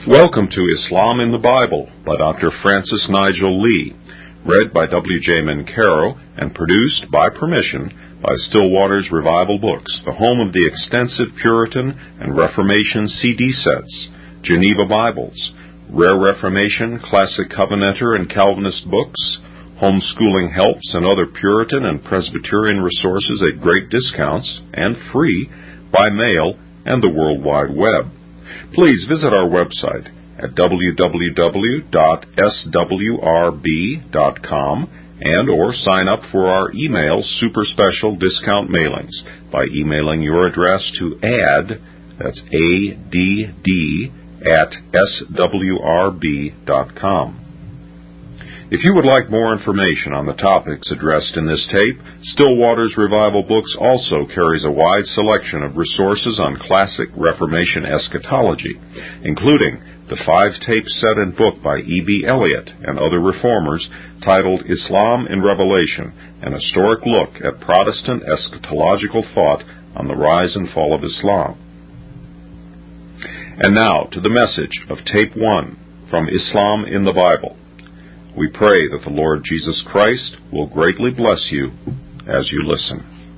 Welcome to Islam in the Bible by Dr. Francis Nigel Lee, read by W.J. Mincaro and produced by permission by Still Waters Revival Books, the home of the extensive Puritan and Reformation CD sets, Geneva Bibles, Rare Reformation, Classic Covenanter and Calvinist books, homeschooling helps, and other Puritan and Presbyterian resources at great discounts and free by mail and the World Wide Web. Please visit our website at www.swrb.com and or sign up for our email super special discount mailings by emailing your address to add, that's ADD, at swrb.com. If you would like more information on the topics addressed in this tape, Still Waters Revival Books also carries a wide selection of resources on classic Reformation eschatology, including the 5-tape set and book by E.B. Elliott and other reformers titled Islam in Revelation, an historic look at Protestant eschatological thought on the rise and fall of Islam. And now to the message of Tape 1 from Islam in the Bible. We pray that the Lord Jesus Christ will greatly bless you as you listen.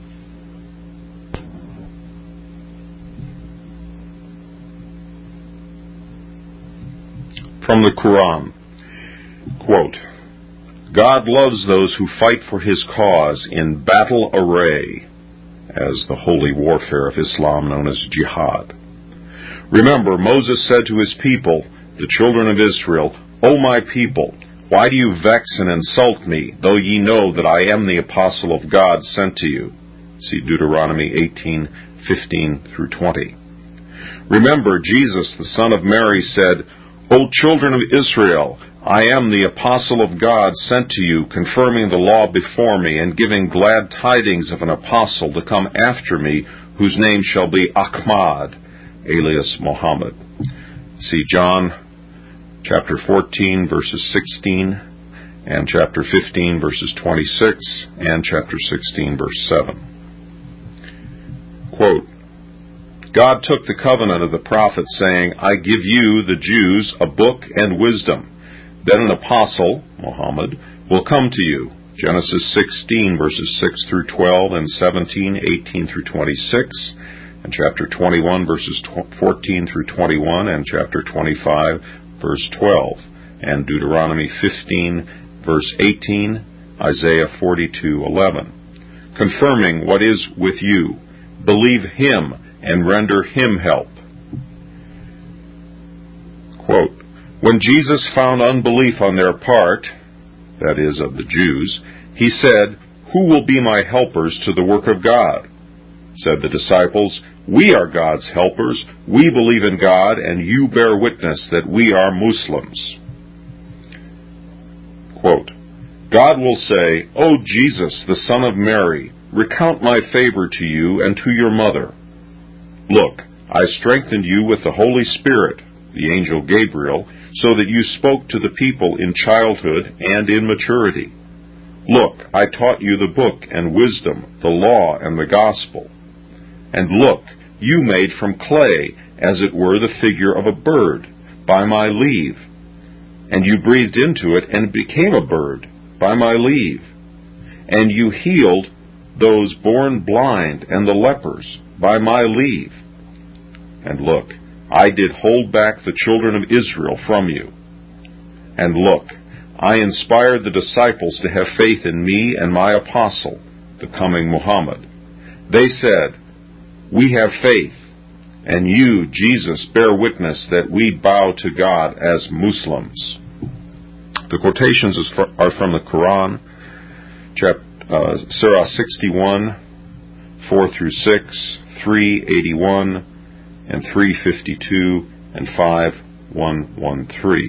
From the Quran, quote, God loves those who fight for his cause in battle array, as the holy warfare of Islam known as jihad. Remember, Moses said to his people, the children of Israel, O my people, why do you vex and insult me, though ye know that I am the apostle of God sent to you? See Deuteronomy 18:15-20. Remember, Jesus, the son of Mary, said, O children of Israel, I am the apostle of God sent to you, confirming the law before me, and giving glad tidings of an apostle to come after me, whose name shall be Ahmad, alias Muhammad. See John chapter 14, verses 16, and chapter 15, verses 26, and chapter 16, verse 7. Quote, God took the covenant of the prophets, saying, I give you, the Jews, a book and wisdom. Then an apostle, Muhammad, will come to you. Genesis 16, verses 6-12, and 17, 18-26, and chapter 21, verses 14-21, and chapter 25, verse 12, and Deuteronomy 15, verse 18, Isaiah 42:11, confirming what is with you. Believe him and render him help. Quote, when Jesus found unbelief on their part, that is, of the Jews, he said, who will be my helpers to the work of God? Said the disciples, we are God's helpers. We believe in God, and you bear witness that we are Muslims. Quote, God will say, O Jesus, the son of Mary, recount my favor to you and to your mother. Look, I strengthened you with the Holy Spirit, the angel Gabriel, so that you spoke to the people in childhood and in maturity. Look, I taught you the book and wisdom, the law and the gospel. And look, you made from clay, as it were, the figure of a bird, by my leave. And you breathed into it, and it became a bird, by my leave. And you healed those born blind and the lepers, by my leave. And look, I did hold back the children of Israel from you. And look, I inspired the disciples to have faith in me and my apostle, the coming Muhammad. They said, we have faith, and you, Jesus, bear witness that we bow to God as Muslims. The quotations are from the Quran, Surah 61, 4-6, 381, and 352, and 5113.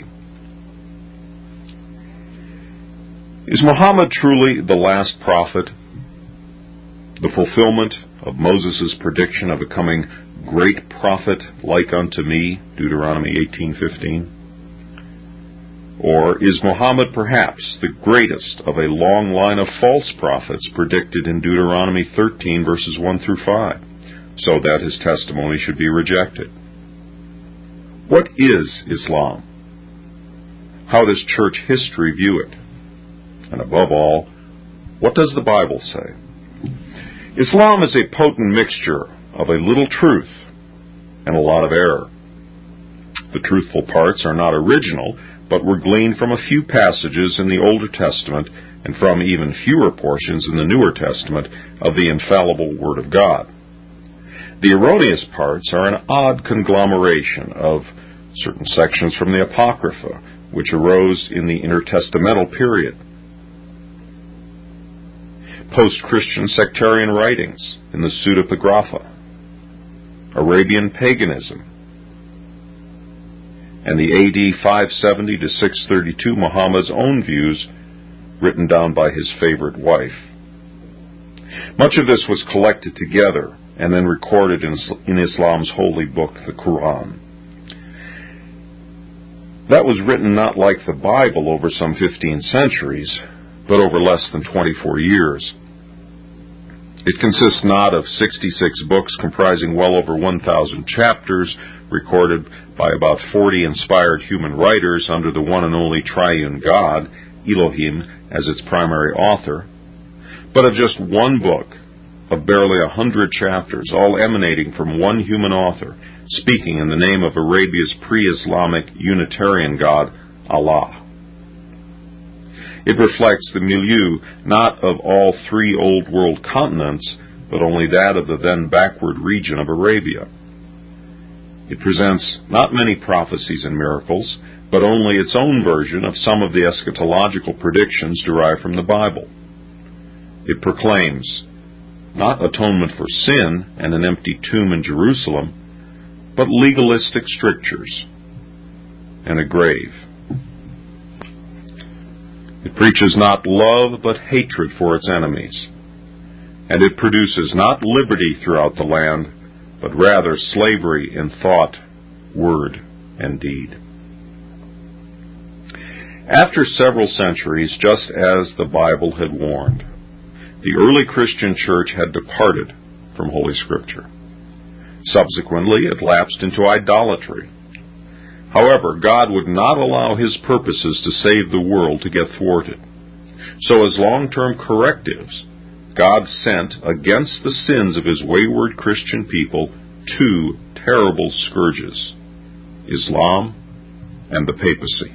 Is Muhammad truly the last prophet? The fulfillment of Moses' prediction of a coming great prophet like unto me, Deuteronomy 18:15? Or is Muhammad perhaps the greatest of a long line of false prophets predicted in Deuteronomy 13, verses 1-5, so that his testimony should be rejected? What is Islam? How does church history view it? And above all, what does the Bible say? Islam is a potent mixture of a little truth and a lot of error. The truthful parts are not original, but were gleaned from a few passages in the Older Testament and from even fewer portions in the Newer Testament of the infallible Word of God. The erroneous parts are an odd conglomeration of certain sections from the Apocrypha, which arose in the intertestamental period, post-Christian sectarian writings in the Pseudepigrapha, Arabian paganism, and the AD 570 to 632 Muhammad's own views written down by his favorite wife. Much of this was collected together and then recorded in Islam's holy book, the Quran. That was written not like the Bible over some 15 centuries, but over less than 24 years. It consists not of 66 books comprising well over 1,000 chapters, recorded by about 40 inspired human writers under the one and only triune God, Elohim, as its primary author, but of just one book of barely 100 chapters, all emanating from one human author, speaking in the name of Arabia's pre-Islamic Unitarian God, Allah. It reflects the milieu not of all three Old World continents, but only that of the then backward region of Arabia. It presents not many prophecies and miracles, but only its own version of some of the eschatological predictions derived from the Bible. It proclaims not atonement for sin and an empty tomb in Jerusalem, but legalistic strictures and a grave. It preaches not love, but hatred for its enemies. And it produces not liberty throughout the land, but rather slavery in thought, word, and deed. After several centuries, just as the Bible had warned, the early Christian church had departed from Holy Scripture. Subsequently, it lapsed into idolatry. However, God would not allow His purposes to save the world to get thwarted. So as long-term correctives, God sent against the sins of His wayward Christian people two terrible scourges, Islam and the papacy.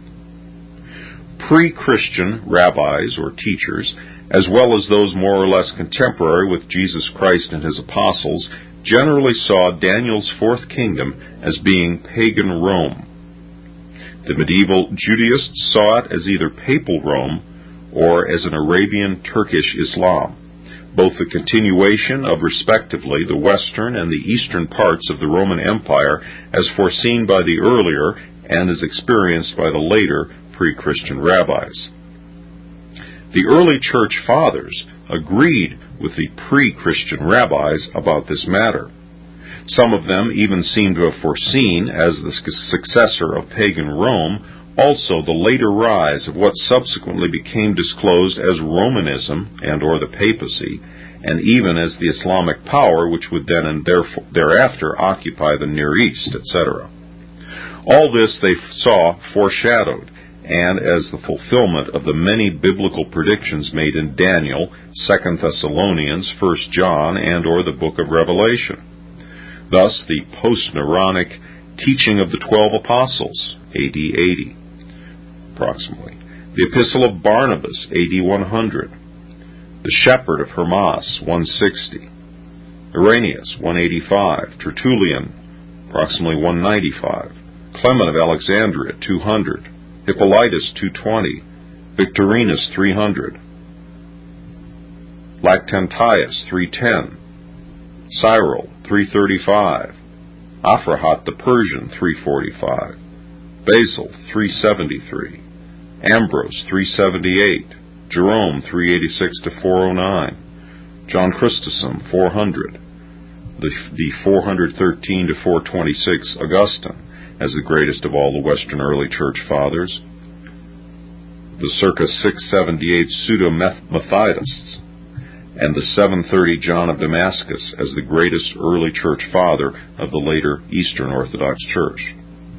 Pre-Christian rabbis or teachers, as well as those more or less contemporary with Jesus Christ and His apostles, generally saw Daniel's fourth kingdom as being pagan Rome. The medieval Judaists saw it as either papal Rome or as an Arabian Turkish Islam, both the continuation of respectively the western and the eastern parts of the Roman Empire as foreseen by the earlier and as experienced by the later pre-Christian rabbis. The early church fathers agreed with the pre-Christian rabbis about this matter. Some of them even seem to have foreseen, as the successor of pagan Rome, also the later rise of what subsequently became disclosed as Romanism and or the papacy, and even as the Islamic power which would then and thereafter occupy the Near East, etc. All this they saw foreshadowed, and as the fulfillment of the many biblical predictions made in Daniel, 2 Thessalonians, 1 John, and or the book of Revelation. Thus, the post-Neronic teaching of the 12 apostles, AD 80, approximately. The Epistle of Barnabas, AD 100. The Shepherd of Hermas, 160. Irenaeus, 185. Tertullian, approximately 195. Clement of Alexandria, 200. Hippolytus, 220. Victorinus, 300. Lactantius, 310. Cyril, 335. Aphrahat the Persian, 345. Basil, 373. Ambrose, 378. Jerome, 386 to 409. John Chrysostom, 400. The 413 to 426 Augustine, as the greatest of all the Western early church fathers. The circa 678 Pseudo-Methodists, and the 730 John of Damascus as the greatest early church father of the later Eastern Orthodox Church.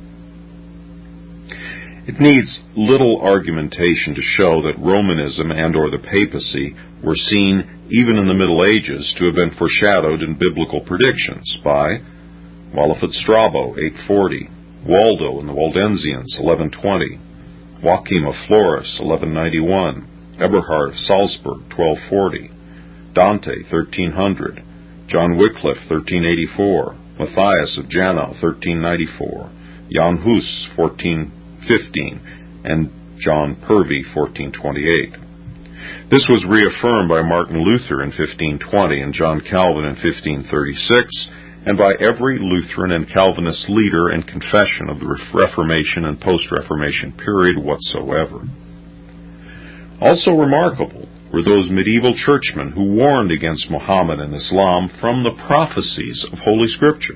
It needs little argumentation to show that Romanism and or the papacy were seen, even in the Middle Ages, to have been foreshadowed in biblical predictions by Wallafat Strabo, 840, Waldo and the Waldensians, 1120, Joachim of Florus, 1191, Eberhard of Salzburg, 1240, Dante, 1300, John Wycliffe, 1384, Matthias of Janau, 1394, Jan Hus, 1415, and John Purvey, 1428. This was reaffirmed by Martin Luther in 1520 and John Calvin in 1536, and by every Lutheran and Calvinist leader and confession of the Reformation and post-Reformation period whatsoever. Also remarkable were those medieval churchmen who warned against Muhammad and Islam from the prophecies of Holy Scripture.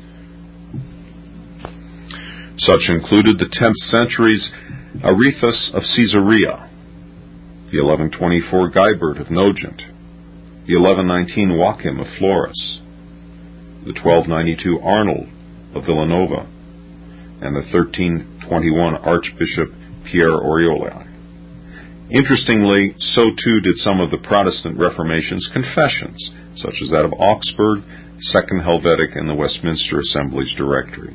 Such included the 10th century's Arethusa of Caesarea, the 1124 Guibert of Nogent, the 1119 Joachim of Florus, the 1292 Arnold of Villanova, and the 1321 Archbishop Pierre Orioli. Interestingly, so too did some of the Protestant Reformation's confessions, such as that of Augsburg, Second Helvetic, and the Westminster Assembly's Directory.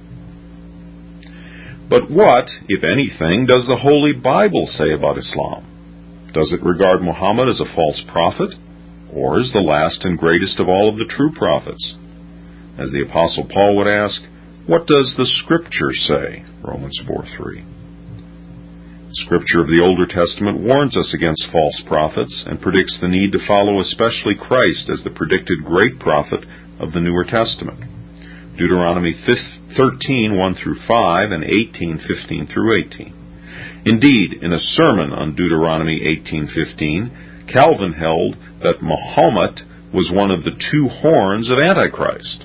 But what, if anything, does the Holy Bible say about Islam? Does it regard Muhammad as a false prophet, or as the last and greatest of all of the true prophets? As the Apostle Paul would ask, what does the Scripture say? Romans 4:3. Scripture of the Older Testament warns us against false prophets and predicts the need to follow especially Christ as the predicted great prophet of the Newer Testament. Deuteronomy 13:1-5 and 18:15-18. Indeed, in a sermon on Deuteronomy 18:15, Calvin held that Mahomet was one of the two horns of Antichrist.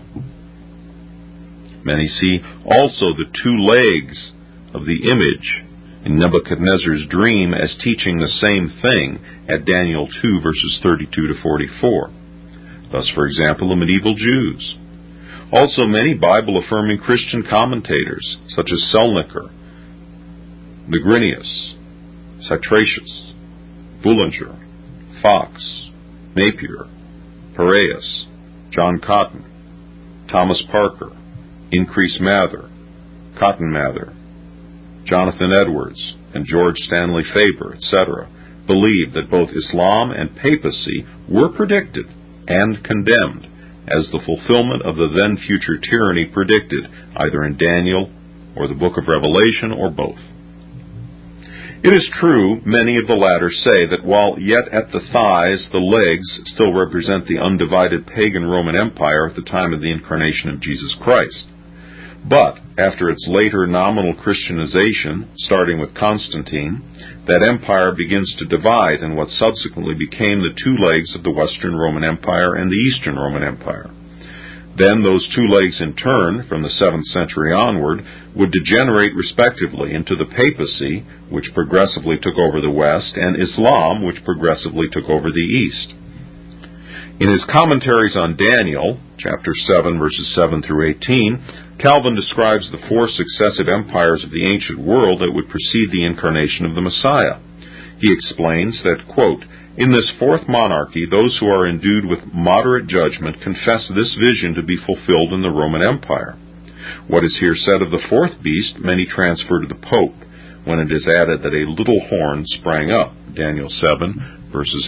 Many see also the two legs of the image in Nebuchadnezzar's dream as teaching the same thing at Daniel 2 verses 32-44. Thus, for example, the medieval Jews. Also, many Bible-affirming Christian commentators, such as Selniker, Negrinius, Citratius, Bullinger, Fox, Napier, Piraeus, John Cotton, Thomas Parker, Increase Mather, Cotton Mather, Jonathan Edwards, and George Stanley Faber, etc., believe that both Islam and papacy were predicted and condemned as the fulfillment of the then-future tyranny predicted either in Daniel or the book of Revelation or both. It is true, many of the latter say that while yet at the thighs, the legs still represent the undivided pagan Roman Empire at the time of the incarnation of Jesus Christ. But, after its later nominal Christianization, starting with Constantine, that empire begins to divide in what subsequently became the two legs of the Western Roman Empire and the Eastern Roman Empire. Then those two legs in turn, from the 7th century onward, would degenerate respectively into the papacy, which progressively took over the West, and Islam, which progressively took over the East. In his commentaries on Daniel, chapter 7, verses 7-18, Calvin describes the four successive empires of the ancient world that would precede the incarnation of the Messiah. He explains that, quote, in this fourth monarchy, those who are endued with moderate judgment confess this vision to be fulfilled in the Roman Empire. What is here said of the fourth beast, many transfer to the Pope, when it is added that a little horn sprang up, Daniel 7, verses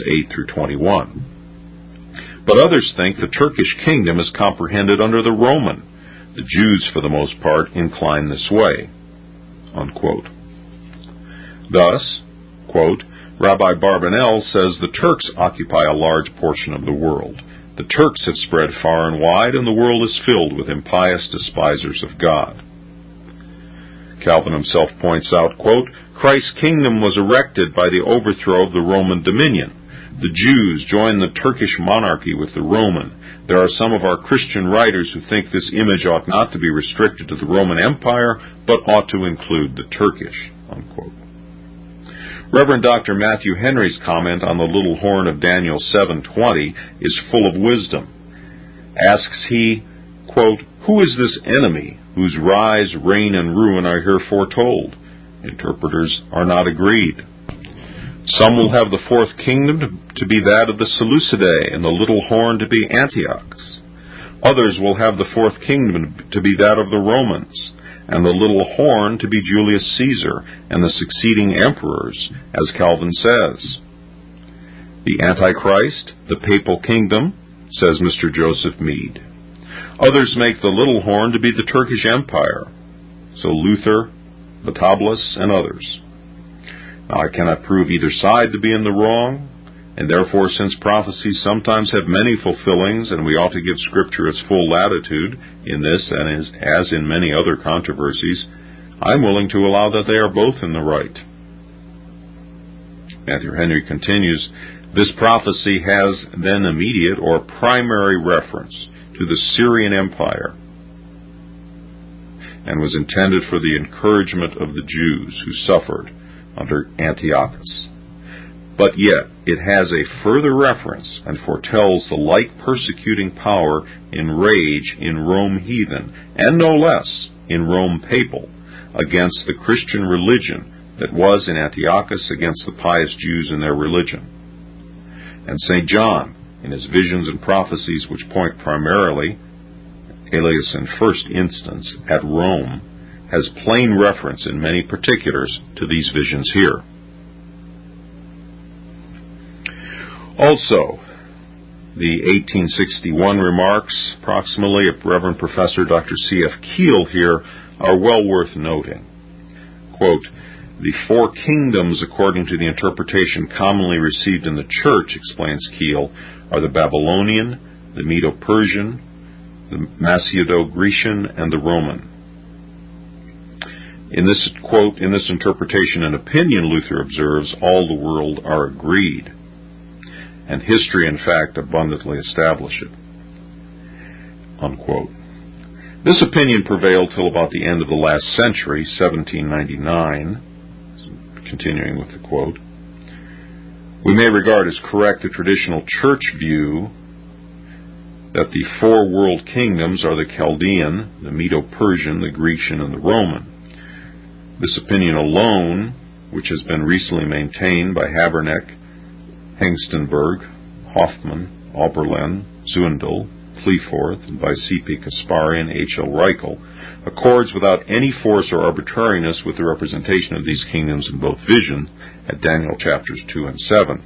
8-21. But others think the Turkish kingdom is comprehended under the Roman. The Jews, for the most part, incline this way, unquote. Thus, quote, Rabbi Barbanel says the Turks occupy a large portion of the world. The Turks have spread far and wide, and the world is filled with impious despisers of God. Calvin himself points out, quote, Christ's kingdom was erected by the overthrow of the Roman dominion. The Jews joined the Turkish monarchy with the Roman. There are some of our Christian writers who think this image ought not to be restricted to the Roman Empire, but ought to include the Turkish, unquote. Reverend Dr. Matthew Henry's comment on the little horn of Daniel 7:20 is full of wisdom. Asks he, quote, Who is this enemy whose rise, reign, and ruin are here foretold? Interpreters are not agreed. Some will have the fourth kingdom to be that of the Seleucidae, and the little horn to be Antiochus. Others will have the fourth kingdom to be that of the Romans, and the little horn to be Julius Caesar and the succeeding emperors, as Calvin says. The Antichrist, the papal kingdom, says Mr. Joseph Mead. Others make the little horn to be the Turkish Empire, so Luther, Vatablus, and others. Now, I cannot prove either side to be in the wrong, and therefore, since prophecies sometimes have many fulfillings, and we ought to give Scripture its full latitude in this and as in many other controversies, I'm willing to allow that they are both in the right. Matthew Henry continues, this prophecy has then immediate or primary reference to the Syrian Empire, and was intended for the encouragement of the Jews who suffered under Antiochus. But yet, it has a further reference and foretells the like persecuting power in rage in Rome heathen, and no less in Rome papal, against the Christian religion that was in Antiochus against the pious Jews in their religion. And St. John, in his visions and prophecies which point primarily, alias in first instance, at Rome, has plain reference in many particulars to these visions here. Also, the 1861 remarks, approximately, of Reverend Professor Dr. C.F. Keel here are well worth noting. Quote, the four kingdoms, according to the interpretation commonly received in the Church, explains Keel, are the Babylonian, the Medo-Persian, the Macedeo-Grecian, and the Roman. In this quote, in this interpretation and opinion, Luther observes, all the world are agreed, and history, in fact, abundantly establish it. Unquote. This opinion prevailed till about the end of the last century, 1799. Continuing with the quote, we may regard as correct the traditional church view that the four world kingdoms are the Chaldean, the Medo-Persian, the Grecian, and the Roman. This opinion alone, which has been recently maintained by Haberneck, Hengstenberg, Hoffman, Oberlin, Zundel, Cleforth, and by C.P. Kaspari and H.L. Reichel, accords without any force or arbitrariness with the representation of these kingdoms in both vision at Daniel chapters 2 and 7.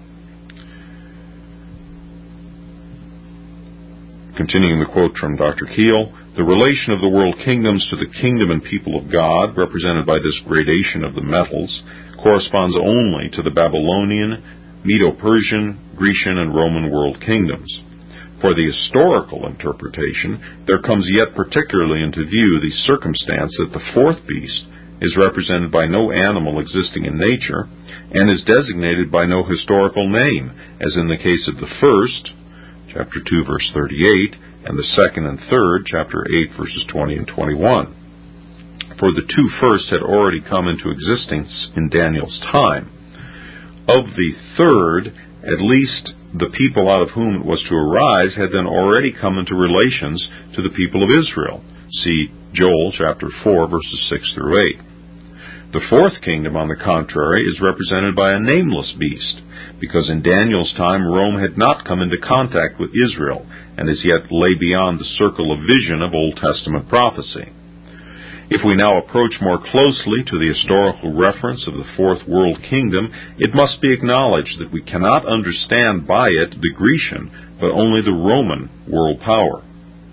Continuing the quote from Dr. Keel, the relation of the world kingdoms to the kingdom and people of God, represented by this gradation of the metals, corresponds only to the Babylonian, Medo-Persian, Grecian, and Roman world kingdoms. For the historical interpretation, there comes yet particularly into view the circumstance that the fourth beast is represented by no animal existing in nature, and is designated by no historical name, as in the case of the first, chapter 2, verse 38, and the second and third, chapter 8, verses 20 and 21. For the two first had already come into existence in Daniel's time. Of the third, at least the people out of whom it was to arise had then already come into relations to the people of Israel. See Joel chapter 4, verses 6 through 8. The fourth kingdom, on the contrary, is represented by a nameless beast, because in Daniel's time Rome had not come into contact with Israel, and as yet lay beyond the circle of vision of Old Testament prophecy. If we now approach more closely to the historical reference of the fourth world kingdom, it must be acknowledged that we cannot understand by it the Grecian, but only the Roman world power.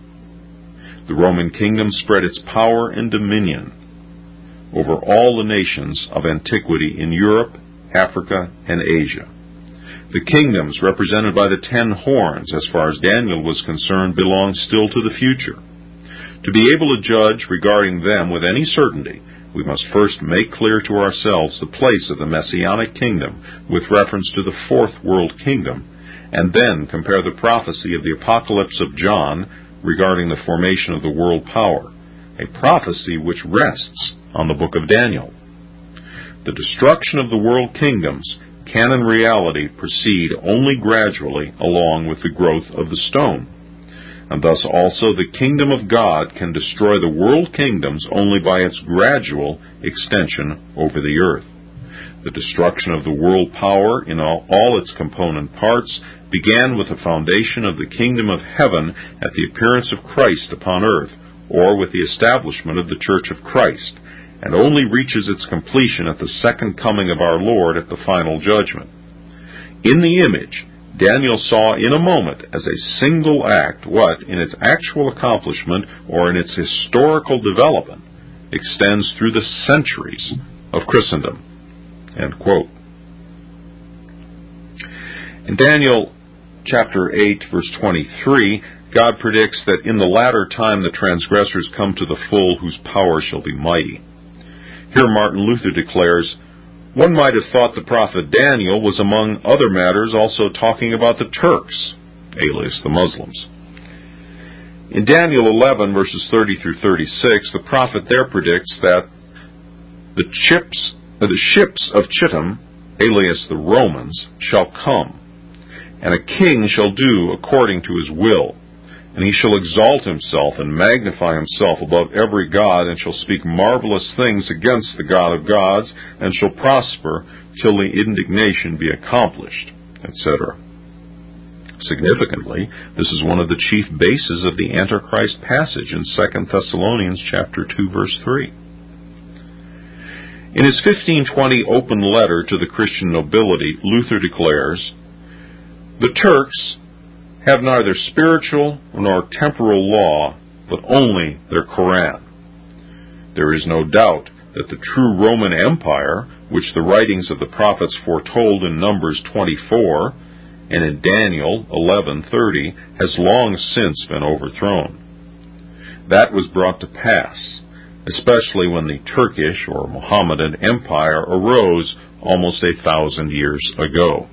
The Roman kingdom spread its power and dominion over all the nations of antiquity in Europe, Africa, and Asia. The kingdoms represented by the 10 horns, as far as Daniel was concerned, belong still to the future. To be able to judge regarding them with any certainty, we must first make clear to ourselves the place of the Messianic kingdom with reference to the fourth world kingdom, and then compare the prophecy of the Apocalypse of John regarding the formation of the world power, a prophecy which rests on the book of Daniel. The destruction of the world kingdoms can in reality proceed only gradually along with the growth of the stone. and thus also the kingdom of God can destroy the world kingdoms only by its gradual extension over the earth. The destruction of the world power in all its component parts began with the foundation of the kingdom of heaven at the appearance of Christ upon earth, or with the establishment of the Church of Christ, and only reaches its completion at the second coming of our Lord at the final judgment. In the image, Daniel saw in a moment, as a single act, what, in its actual accomplishment or in its historical development, extends through the centuries of Christendom. End quote. In Daniel chapter 8, verse 23, God predicts that in the latter time the transgressors come to the full, whose power shall be mighty. Here Martin Luther declares, one might have thought the prophet Daniel was among other matters also talking about the Turks, alias the Muslims. In Daniel 11, verses 30 through 36, the prophet there predicts that the ships of Chittim, alias the Romans, shall come, and a king shall do according to his will, and he shall exalt himself and magnify himself above every god, and shall speak marvelous things against the God of gods, and shall prosper till the indignation be accomplished, etc. Significantly, this is one of the chief bases of the Antichrist passage in 2 Thessalonians chapter 2, verse 3. In his 1520 open letter to the Christian nobility, Luther declares, the Turks have neither spiritual nor temporal law, but only their Koran. There is no doubt that the true Roman Empire, which the writings of the prophets foretold in Numbers 24 and in Daniel 11:30, has long since been overthrown. That was brought to pass, especially when the Turkish or Mohammedan Empire arose almost 1,000 years ago.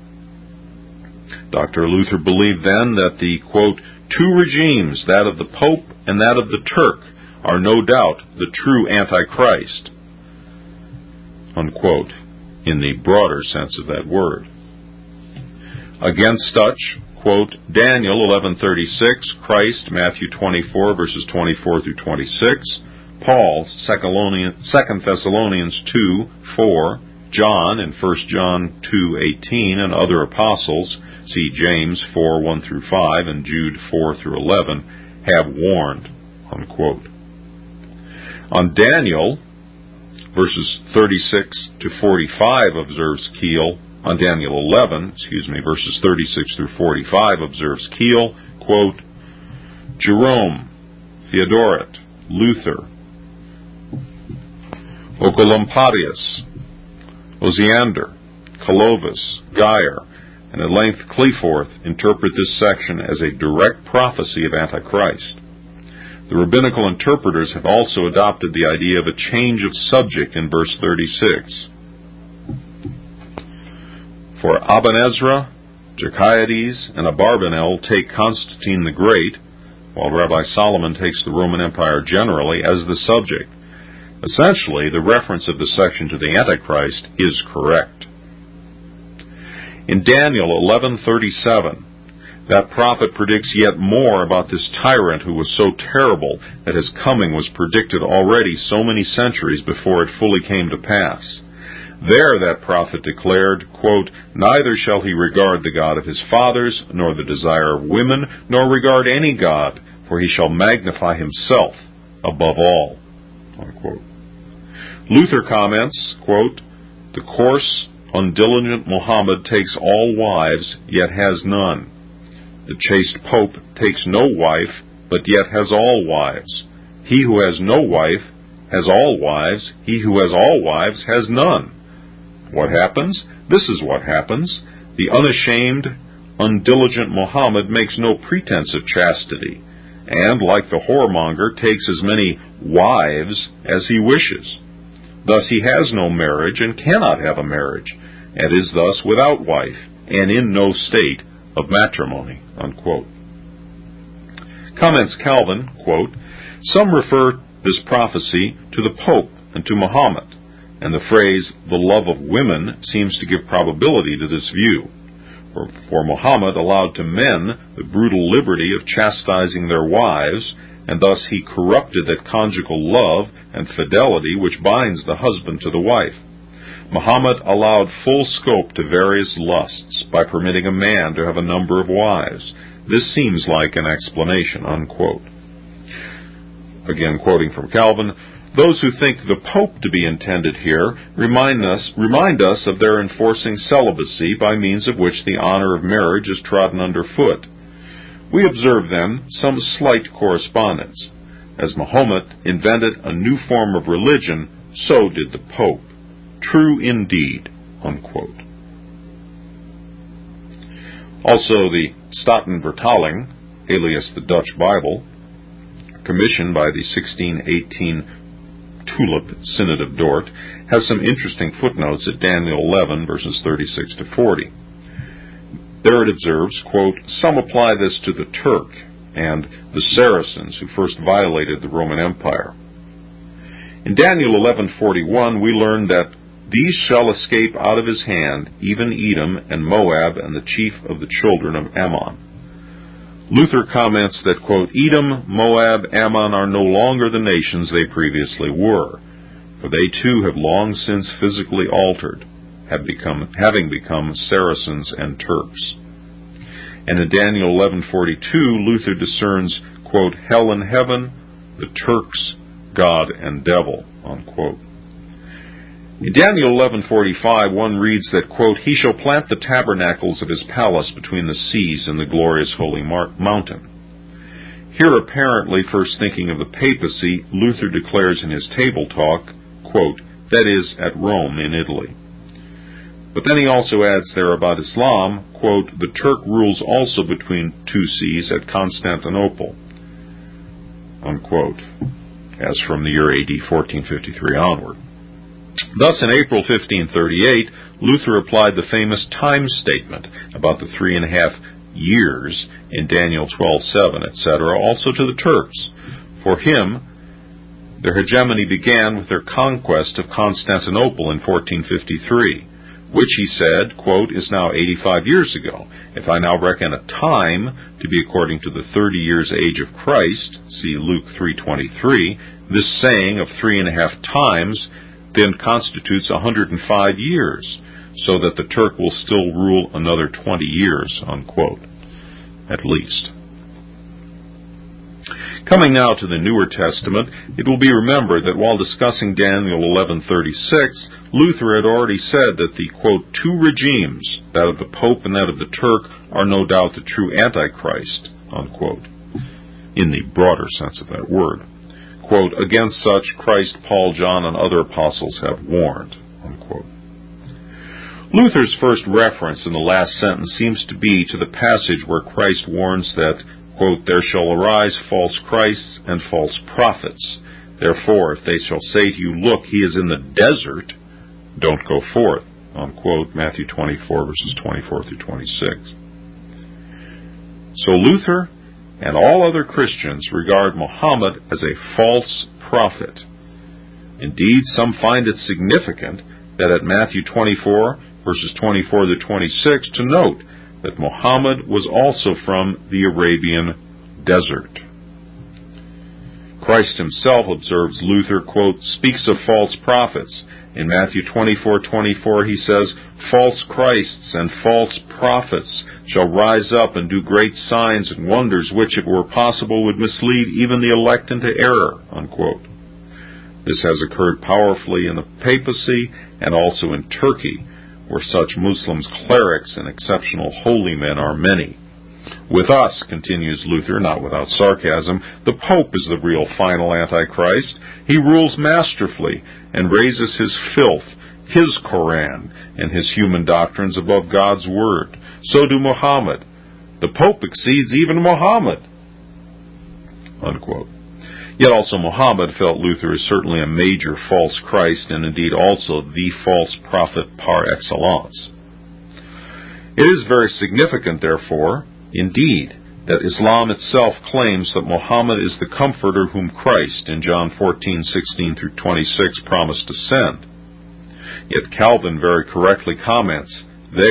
Dr. Luther believed then that the, quote, two regimes, that of the Pope and that of the Turk, are no doubt the true Antichrist, unquote, in the broader sense of that word. Against such, quote, Daniel 11:36, Christ, Matthew 24, verses 24 through 26, Paul, 2 Thessalonians 2:4, John in 1 John 2:18, and other apostles, see James 4:1 through 5 and Jude 4 through 11, have warned, unquote. On Daniel, verses 36 to 45 observes Keel. On Daniel 11, verses 36 through 45 observes Keel, quote, Jerome, Theodoret, Luther, Oecolampadius, Osiander, Calovus, Geyer, and at length Cleforth interpret this section as a direct prophecy of Antichrist. The rabbinical interpreters have also adopted the idea of a change of subject in verse 36. For Aben-Ezra, Jehoiades, and Abarbanel take Constantine the Great, while Rabbi Solomon takes the Roman Empire generally as the subject. Essentially, the reference of the section to the Antichrist is correct. In Daniel 11:37, that prophet predicts yet more about this tyrant who was so terrible that his coming was predicted already so many centuries before it fully came to pass. There that prophet declared, quote, neither shall he regard the God of his fathers, nor the desire of women, nor regard any God, for he shall magnify himself above all, unquote. Luther comments, quote, the coarse, undiligent Muhammad takes all wives, yet has none. The chaste Pope takes no wife, but yet has all wives. He who has no wife has all wives. He who has all wives has none. What happens? This is what happens. The unashamed, undiligent Muhammad makes no pretense of chastity, and, like the whoremonger, takes as many wives as he wishes. Thus he has no marriage and cannot have a marriage, and is thus without wife, and in no state of matrimony, unquote. Comments Calvin, quote, some refer this prophecy to the Pope and to Muhammad, and the phrase, the love of women, seems to give probability to this view. For Muhammad allowed to men the brutal liberty of chastising their wives, and thus he corrupted that conjugal love and fidelity which binds the husband to the wife. Muhammad allowed full scope to various lusts by permitting a man to have a number of wives. This seems like an explanation, unquote. Again, quoting from Calvin, those who think the Pope to be intended here remind us of their enforcing celibacy by means of which the honor of marriage is trodden underfoot. We observe, then, some slight correspondence. As Mahomet invented a new form of religion, so did the Pope. True indeed, unquote. Also, the Statenvertaling, alias the Dutch Bible, commissioned by the 1618 Tulip Synod of Dort, has some interesting footnotes at Daniel 11, verses 36 to 40. There it observes, quote, some apply this to the Turk and the Saracens who first violated the Roman Empire. In Daniel 11:41, we learn that these shall escape out of his hand, even Edom and Moab and the chief of the children of Ammon. Luther comments that, quote, Edom, Moab, Ammon are no longer the nations they previously were, for they too have long since physically altered, having become Saracens and Turks. And in Daniel 11:42, Luther discerns, quote, hell and heaven, the Turks, God and devil, unquote. In Daniel 11:45, one reads that, quote, he shall plant the tabernacles of his palace between the seas and the glorious holy mountain. Here, apparently first thinking of the papacy, Luther declares in his table talk, quote, that is, at Rome in Italy. But then he also adds there about Islam, quote, the Turk rules also between two seas at Constantinople, unquote, as from the year AD 1453 onward. Thus, in April 1538, Luther applied the famous time statement about the 3.5 years in Daniel 12:7, etc., also to the Turks. For him, their hegemony began with their conquest of Constantinople in 1453, which, he said, quote, is now 85 years ago. If I now reckon a time to be according to the 30 years age of Christ, see Luke 3:23, this saying of 3.5 times then constitutes 105 years, so that the Turk will still rule another 20 years, unquote, at least. Coming now to the Newer Testament, it will be remembered that while discussing Daniel 11:36, Luther had already said that the, quote, two regimes, that of the Pope and that of the Turk, are no doubt the true Antichrist, unquote, in the broader sense of that word. Quote, against such Christ, Paul, John, and other apostles have warned, unquote. Luther's first reference in the last sentence seems to be to the passage where Christ warns that, quote, there shall arise false Christs and false prophets. Therefore, if they shall say to you, look, he is in the desert, don't go forth, unquote, Matthew 24, verses 24 through 26. So Luther and all other Christians regard Muhammad as a false prophet. Indeed, some find it significant that at Matthew 24, verses 24 to 26, to note that Muhammad was also from the Arabian desert. Christ himself, observes Luther, quote, speaks of false prophets. In Matthew 24:24, he says, false Christs and false prophets shall rise up and do great signs and wonders which, if it were possible, would mislead even the elect into error, unquote. This has occurred powerfully in the papacy and also in Turkey, where such Muslims, clerics, and exceptional holy men are many. With us, continues Luther, not without sarcasm, the Pope is the real final Antichrist. He rules masterfully and raises his filth, his Koran, and his human doctrines above God's Word. So do Muhammad. The Pope exceeds even Muhammad, unquote. Yet also Muhammad, felt Luther, is certainly a major false Christ and indeed also the false prophet par excellence. It is very significant, therefore, indeed, that Islam itself claims that Muhammad is the comforter whom Christ, in John 14:16 through 26, promised to send. Yet Calvin very correctly comments there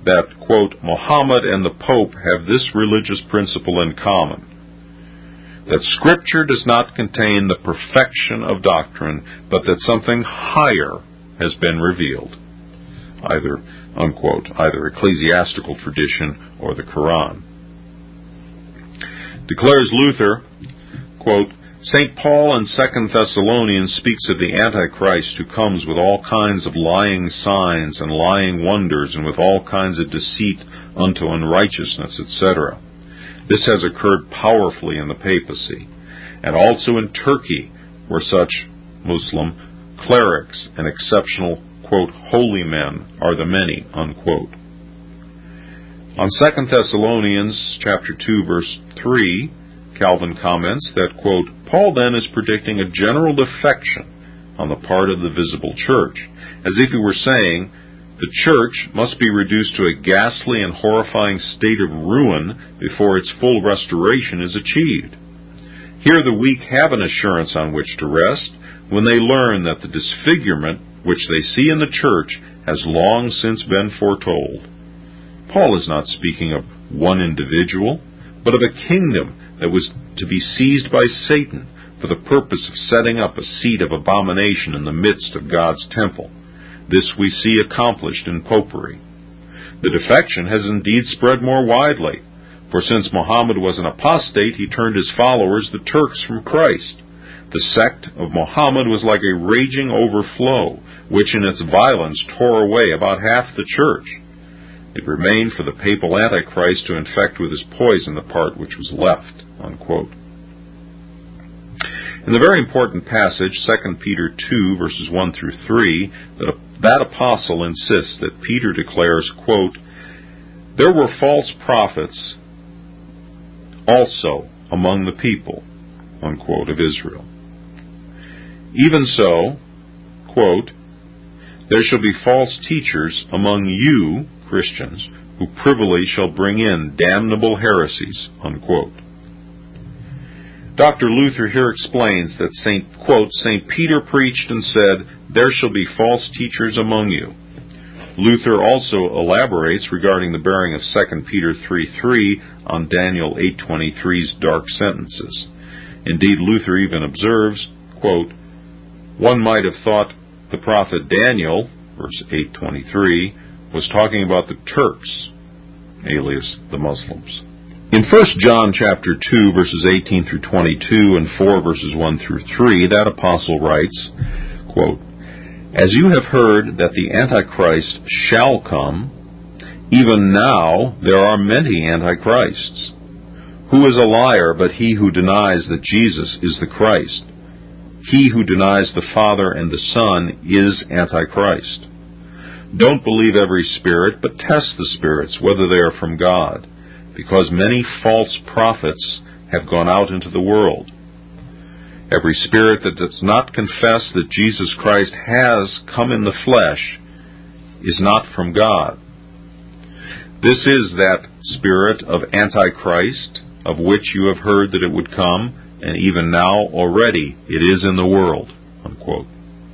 that, quote, Muhammad and the Pope have this religious principle in common, that Scripture does not contain the perfection of doctrine, but that something higher has been revealed, either, unquote, either ecclesiastical tradition or the Quran. Declares Luther, quote, St. Paul in 2 Thessalonians speaks of the Antichrist who comes with all kinds of lying signs and lying wonders and with all kinds of deceit unto unrighteousness, etc. This has occurred powerfully in the papacy, and also in Turkey, where such Muslim clerics and exceptional, quote, holy men are the many, unquote. On 2 Thessalonians chapter 2, verse 3, Calvin comments that, quote, Paul then is predicting a general defection on the part of the visible church, as if he were saying the church must be reduced to a ghastly and horrifying state of ruin before its full restoration is achieved. Here the weak have an assurance on which to rest when they learn that the disfigurement which they see in the church has long since been foretold. Paul is not speaking of one individual, but of a kingdom that was to be seized by Satan for the purpose of setting up a seat of abomination in the midst of God's temple. This we see accomplished in popery. The defection has indeed spread more widely, for since Muhammad was an apostate, he turned his followers, the Turks, from Christ. The sect of Muhammad was like a raging overflow, which in its violence tore away about half the church. It remained for the papal Antichrist to infect with his poison the part which was left, unquote. In the very important passage, 2 Peter 2, verses 1 through 3, that apostle insists that Peter declares, quote, There were false prophets also among the people, unquote, of Israel. Even so, quote, There shall be false teachers among you, Christians, who privily shall bring in damnable heresies, unquote. Dr. Luther here explains that St. Peter preached and said, There shall be false teachers among you. Luther also elaborates regarding the bearing of 2 Peter 3:3 on Daniel 8:23's dark sentences. Indeed, Luther even observes, quote, One might have thought the prophet Daniel, verse 8:23, was talking about the Turks, alias the Muslims. In 1 John chapter 2, verses 18 through 22 and 4 verses 1 through 3, that apostle writes, quote, As you have heard that the Antichrist shall come, even now there are many Antichrists. Who is a liar but he who denies that Jesus is the Christ? He who denies the Father and the Son is Antichrist. Don't believe every spirit, but test the spirits, whether they are from God, because many false prophets have gone out into the world. Every spirit that does not confess that Jesus Christ has come in the flesh is not from God. This is that spirit of Antichrist, of which you have heard that it would come, and even now already it is in the world, unquote.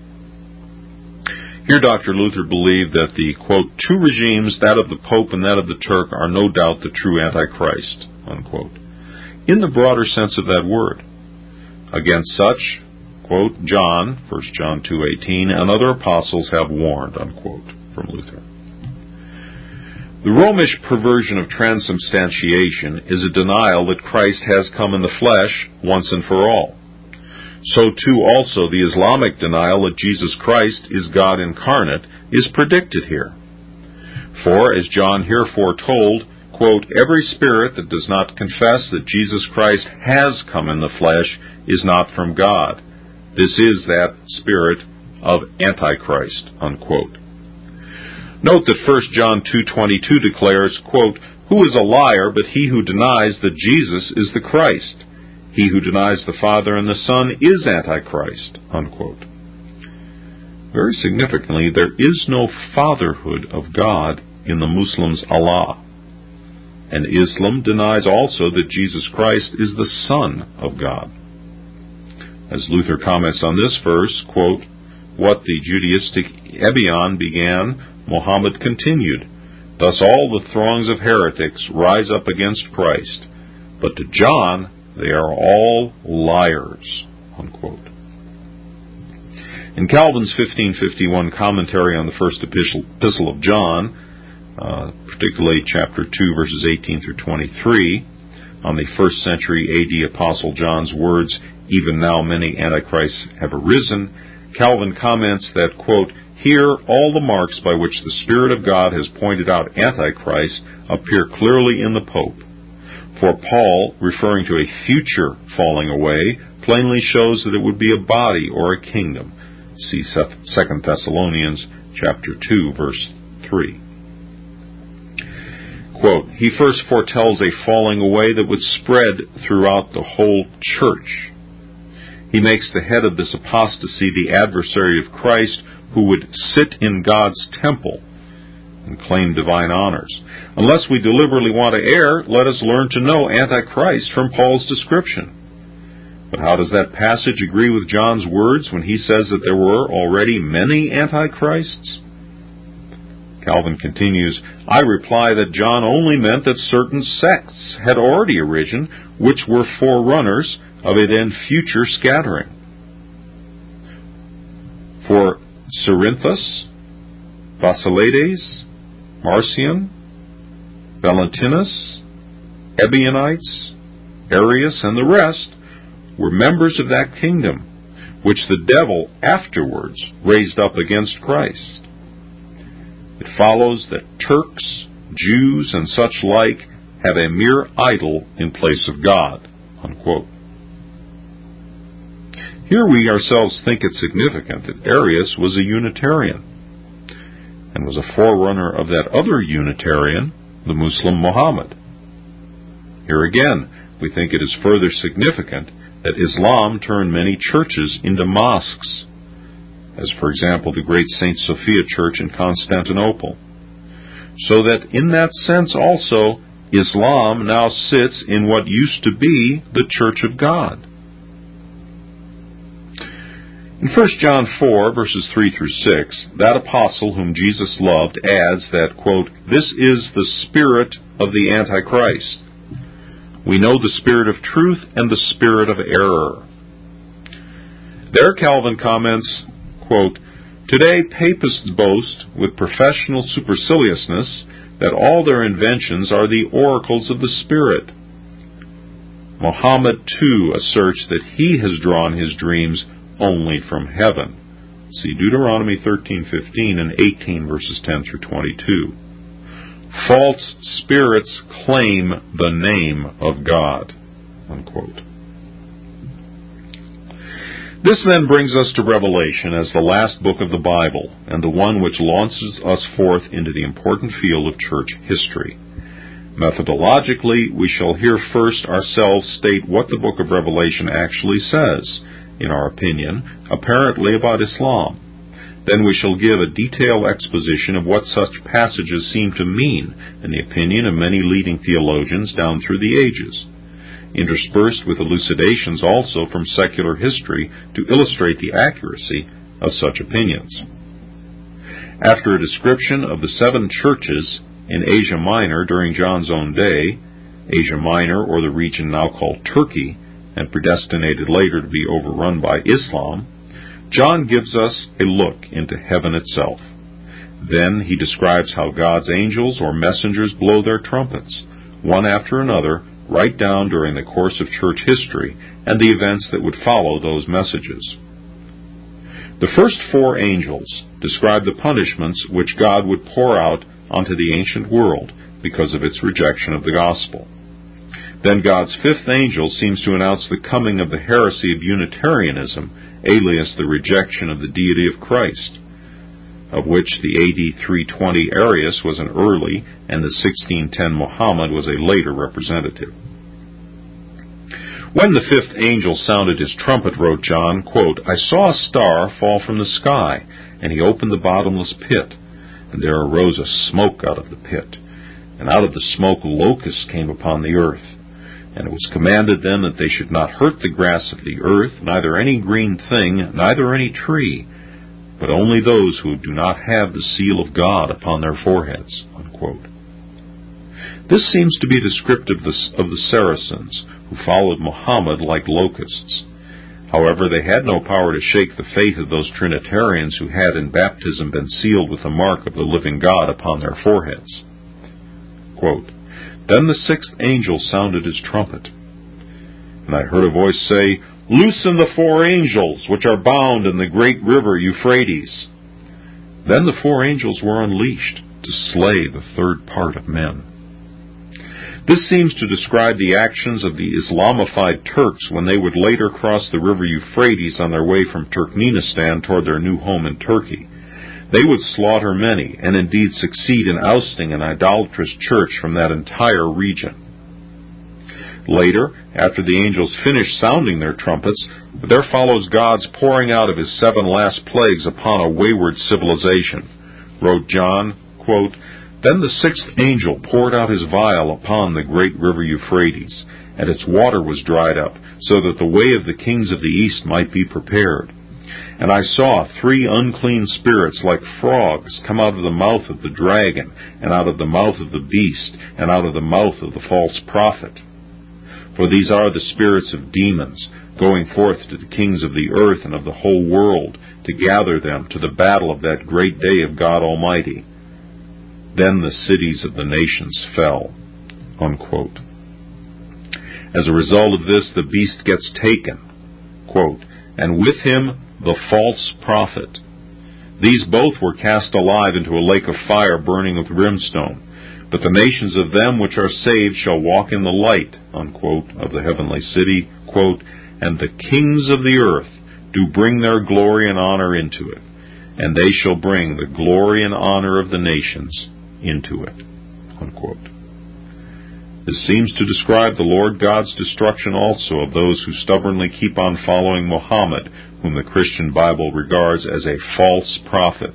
Here Dr. Luther believed that the, quote, two regimes, that of the Pope and that of the Turk, are no doubt the true Antichrist, unquote, in the broader sense of that word. Against such, quote, John, 1 John 2:18, and other apostles have warned, unquote, from Luther. The Romish perversion of transubstantiation is a denial that Christ has come in the flesh once and for all. So too also the Islamic denial that Jesus Christ is God incarnate is predicted here. For, as John here foretold, quote, Every spirit that does not confess that Jesus Christ has come in the flesh is not from God. This is that spirit of Antichrist, unquote. Note that 1 John 2:22 declares, quote, Who is a liar but he who denies that Jesus is the Christ? He who denies the Father and the Son is Antichrist, unquote. Very significantly, there is no fatherhood of God in the Muslims' Allah. And Islam denies also that Jesus Christ is the Son of God. As Luther comments on this verse, quote, What the Judaistic Ebion began, Muhammad continued. Thus all the throngs of heretics rise up against Christ, but to John they are all liars." Unquote. In Calvin's 1551 commentary on the first epistle of John, particularly chapter 2, verses 18 through 23, on the 1st century AD Apostle John's words, "Even now many antichrists have arisen," Calvin comments that, quote, "Here all the marks by which the Spirit of God has pointed out Antichrist appear clearly in the Pope. For Paul, referring to a future falling away, plainly shows that it would be a body or a kingdom. See 2 Thessalonians chapter 2, verse 3. Quote, "He first foretells a falling away that would spread throughout the whole church. He makes the head of this apostasy the adversary of Christ, who would sit in God's temple and claim divine honors. Unless we deliberately want to err, let us learn to know Antichrist from Paul's description. But how does that passage agree with John's words when he says that there were already many antichrists?" Calvin continues, "I reply that John only meant that certain sects had already arisen, which were forerunners of a then future scattering. For Cerinthus, Basilides, Marcion, Valentinus, Ebionites, Arius, and the rest were members of that kingdom, which the devil afterwards raised up against Christ. It follows that Turks, Jews, and such like have a mere idol in place of God." Unquote. Here we ourselves think it significant that Arius was a Unitarian and was a forerunner of that other Unitarian, the Muslim Muhammad. Here again, we think it is further significant that Islam turned many churches into mosques, as for example the great St. Sophia Church in Constantinople, so that in that sense also Islam now sits in what used to be the Church of God. In 1 John 4, verses 3 through 6, that apostle whom Jesus loved adds that, quote, "This is the spirit of the Antichrist. We know the spirit of truth and the spirit of error." There Calvin comments, quote, "Today papists boast with professional superciliousness that all their inventions are the oracles of the Spirit. Muhammad too asserts that he has drawn his dreams only from heaven." See Deuteronomy 13:15 and 18 verses 10 through 22. False spirits claim the name of God. Unquote. This then brings us to Revelation as the last book of the Bible, and the one which launches us forth into the important field of church history. Methodologically, we shall here first ourselves state what the book of Revelation actually says, in our opinion, apparently about Islam. Then we shall give a detailed exposition of what such passages seem to mean, in the opinion of many leading theologians down through the ages, interspersed with elucidations also from secular history to illustrate the accuracy of such opinions. After a description of the 7 churches in Asia Minor during John's own day, Asia Minor, or the region now called Turkey, and predestinated later to be overrun by Islam, John gives us a look into heaven itself. Then he describes how God's angels or messengers blow their trumpets, one after another, right down during the course of church history and the events that would follow those messages. The first 4 angels describe the punishments which God would pour out onto the ancient world because of its rejection of the gospel. Then God's 5th angel seems to announce the coming of the heresy of Unitarianism, alias the rejection of the deity of Christ, of which the AD 320 Arius was an early and the 1610 Muhammad was a later representative. When the 5th angel sounded his trumpet, wrote John, quote, "I saw a star fall from the sky, and he opened the bottomless pit, and there arose a smoke out of the pit, and out of the smoke locusts came upon the earth. And it was commanded then that they should not hurt the grass of the earth, neither any green thing, neither any tree, but only those who do not have the seal of God upon their foreheads." Unquote. Unquote. This seems to be descriptive of the Saracens, who followed Muhammad like locusts. However, they had no power to shake the faith of those Trinitarians who had in baptism been sealed with the mark of the living God upon their foreheads. Quote, Then the sixth angel sounded his trumpet, and I heard a voice say, Loosen the 4 angels which are bound in the great river Euphrates. Then the 4 angels were unleashed to slay the third part of men. This seems to describe the actions of the Islamified Turks when they would later cross the river Euphrates on their way from Turkmenistan toward their new home in Turkey. They would slaughter many, and indeed succeed in ousting an idolatrous church from that entire region. Later, after the angels finished sounding their trumpets, there follows God's pouring out of his 7 last plagues upon a wayward civilization. Wrote John, quote, Then the 6th angel poured out his vial upon the great river Euphrates, and its water was dried up, so that the way of the kings of the east might be prepared. And I saw 3 unclean spirits like frogs come out of the mouth of the dragon, and out of the mouth of the beast, and out of the mouth of the false prophet. For these are the spirits of demons, going forth to the kings of the earth and of the whole world, to gather them to the battle of that great day of God Almighty. Then the cities of the nations fell. Unquote. As a result of this, the beast gets taken, quote, and with him the false prophet. These both were cast alive into a lake of fire burning with brimstone. But the nations of them which are saved shall walk in the light, unquote, of the heavenly city, quote, and the kings of the earth do bring their glory and honor into it, and they shall bring the glory and honor of the nations into it, unquote. This seems to describe the Lord God's destruction also of those who stubbornly keep on following Muhammad, whom the Christian Bible regards as a false prophet.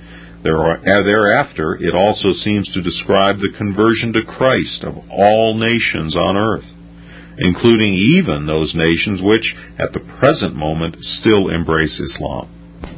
Thereafter, it also seems to describe the conversion to Christ of all nations on earth, including even those nations which, at the present moment, still embrace Islam.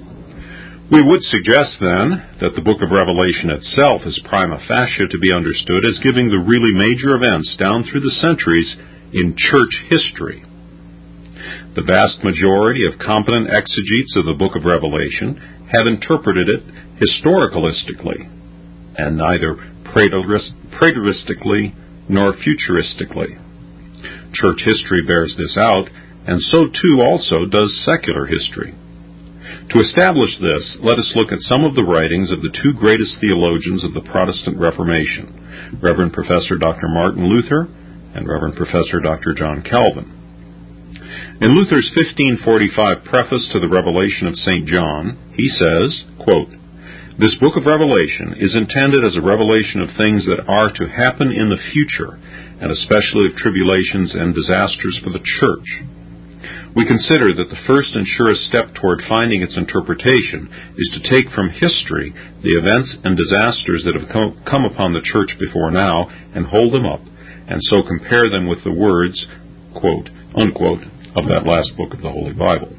We would suggest, then, that the book of Revelation itself is prima facie to be understood as giving the really major events down through the centuries in church history. The vast majority of competent exegetes of the book of Revelation have interpreted it historicalistically, and neither preteristically nor futuristically. Church history bears this out, and so too also does secular history. To establish this, let us look at some of the writings of the 2 greatest theologians of the Protestant Reformation, Reverend Professor Dr. Martin Luther and Reverend Professor Dr. John Calvin. In Luther's 1545 preface to the Revelation of St. John, he says, quote, This book of Revelation is intended as a revelation of things that are to happen in the future, and especially of tribulations and disasters for the church. We consider that the first and surest step toward finding its interpretation is to take from history the events and disasters that have come upon the church before now and hold them up, and so compare them with the words, quote, unquote, of that last book of the Holy Bible.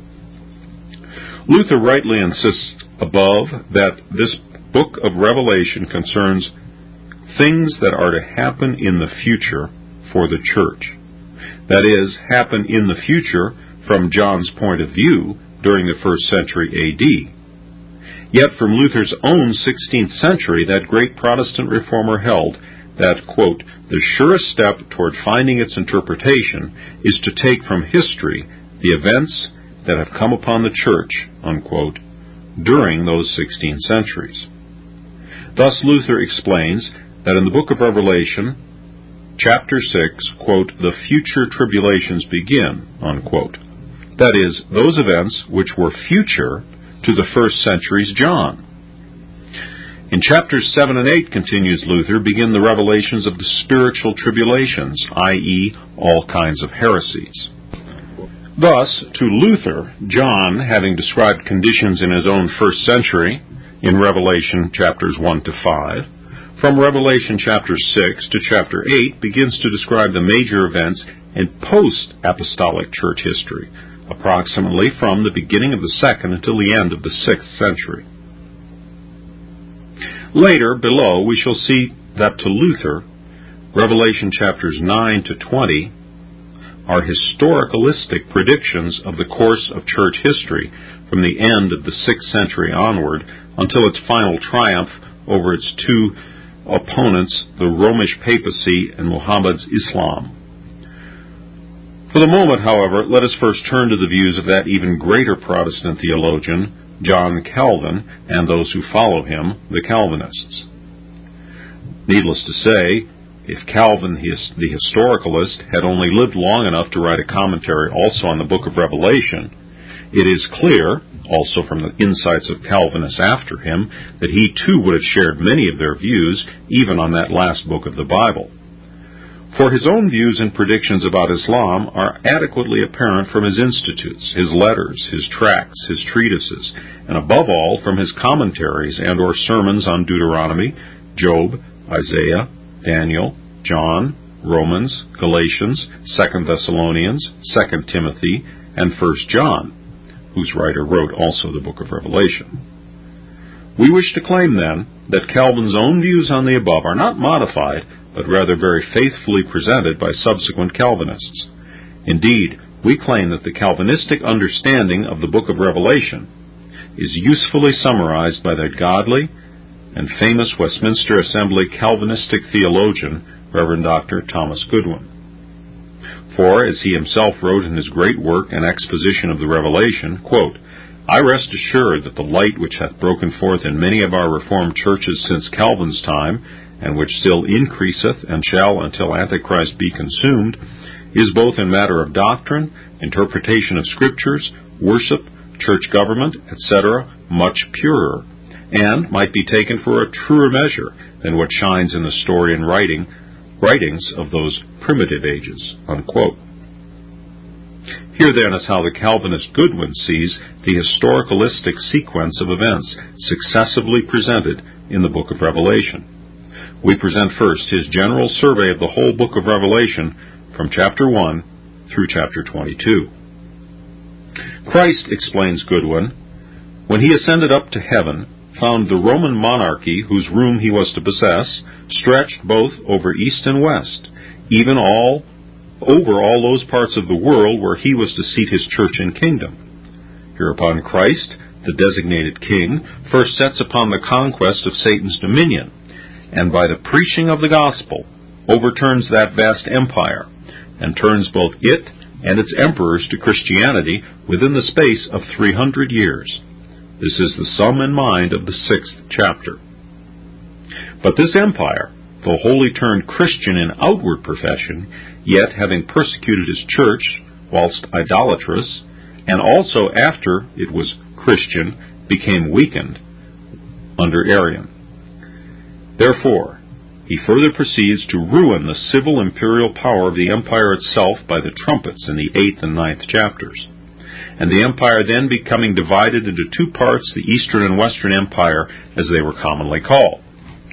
Luther rightly insists above that this book of Revelation concerns things that are to happen in the future for the church. That is, happen in the future from John's point of view during the 1st century A.D. Yet from Luther's own 16th century, that great Protestant reformer held that, quote, the surest step toward finding its interpretation is to take from history the events that have come upon the church, unquote, during those 16 centuries. Thus Luther explains that in the book of Revelation, chapter 6, quote, the future tribulations begin, unquote. That is, those events which were future to the 1st century's John. In chapters 7 and 8, continues Luther, begin the revelations of the spiritual tribulations, i.e., all kinds of heresies. Thus, to Luther, John, having described conditions in his own 1st century, in Revelation chapters 1 to 5, from Revelation chapter 6 to chapter 8 begins to describe the major events in post-apostolic church history, approximately from the beginning of the 2nd until the end of the 6th century. Later, below, we shall see that to Luther, Revelation chapters 9 to 20 are historicalistic predictions of the course of church history from the end of the 6th century onward until its final triumph over its two opponents, the Romish papacy and Muhammad's Islam. For the moment, however, let us first turn to the views of that even greater Protestant theologian, John Calvin, and those who follow him, the Calvinists. Needless to say, if Calvin, the historicalist, had only lived long enough to write a commentary also on the book of Revelation, it is clear, also from the insights of Calvinists after him, that he too would have shared many of their views, even on that last book of the Bible. For his own views and predictions about Islam are adequately apparent from his institutes, his letters, his tracts, his treatises, and above all from his commentaries and or sermons on Deuteronomy, Job, Isaiah, Daniel, John, Romans, Galatians, 2 Thessalonians, 2 Timothy, and 1 John, whose writer wrote also the book of Revelation. We wish to claim, then, that Calvin's own views on the above are not modified, but rather very faithfully presented by subsequent Calvinists. Indeed, we claim that the Calvinistic understanding of the book of Revelation is usefully summarized by that godly and famous Westminster Assembly Calvinistic theologian, Reverend Dr. Thomas Goodwin. For, as he himself wrote in his great work and exposition of the Revelation, quote, I rest assured that the light which hath broken forth in many of our Reformed churches since Calvin's time, and which still increaseth and shall until Antichrist be consumed, is both in matter of doctrine, interpretation of Scriptures, worship, church government, etc., much purer, and might be taken for a truer measure than what shines in the story and writings of those primitive ages. Unquote. Here then is how the Calvinist Goodwin sees the historicalistic sequence of events successively presented in the book of Revelation. We present first his general survey of the whole book of Revelation from chapter 1 through chapter 22. Christ, explains Goodwin, when he ascended up to heaven, found the Roman monarchy whose room he was to possess stretched both over east and west, even over all those parts of the world where he was to seat his church and kingdom. Hereupon Christ, the designated king, first sets upon the conquest of Satan's dominion, and by the preaching of the gospel overturns that vast empire, and turns both it and its emperors to Christianity within the space of 300 years. This is the sum and mind of the 6th chapter. But this empire, though wholly turned Christian in outward profession, yet having persecuted his church whilst idolatrous, and also after it was Christian, became weakened under Arian. Therefore, he further proceeds to ruin the civil imperial power of the empire itself by the trumpets in the 8th and 9th chapters. And the empire then becoming divided into two parts, the Eastern and Western Empire, as they were commonly called.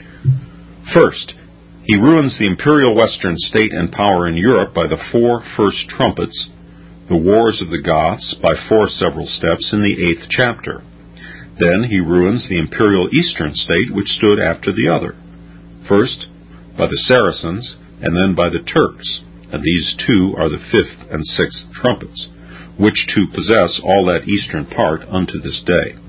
First, he ruins the imperial Western state and power in Europe by the 4 first trumpets, the wars of the Goths by 4 several steps in the 8th chapter. Then he ruins the imperial Eastern state which stood after the other, first by the Saracens and then by the Turks, and these two are the 5th and 6th trumpets, which two possess all that eastern part unto this day.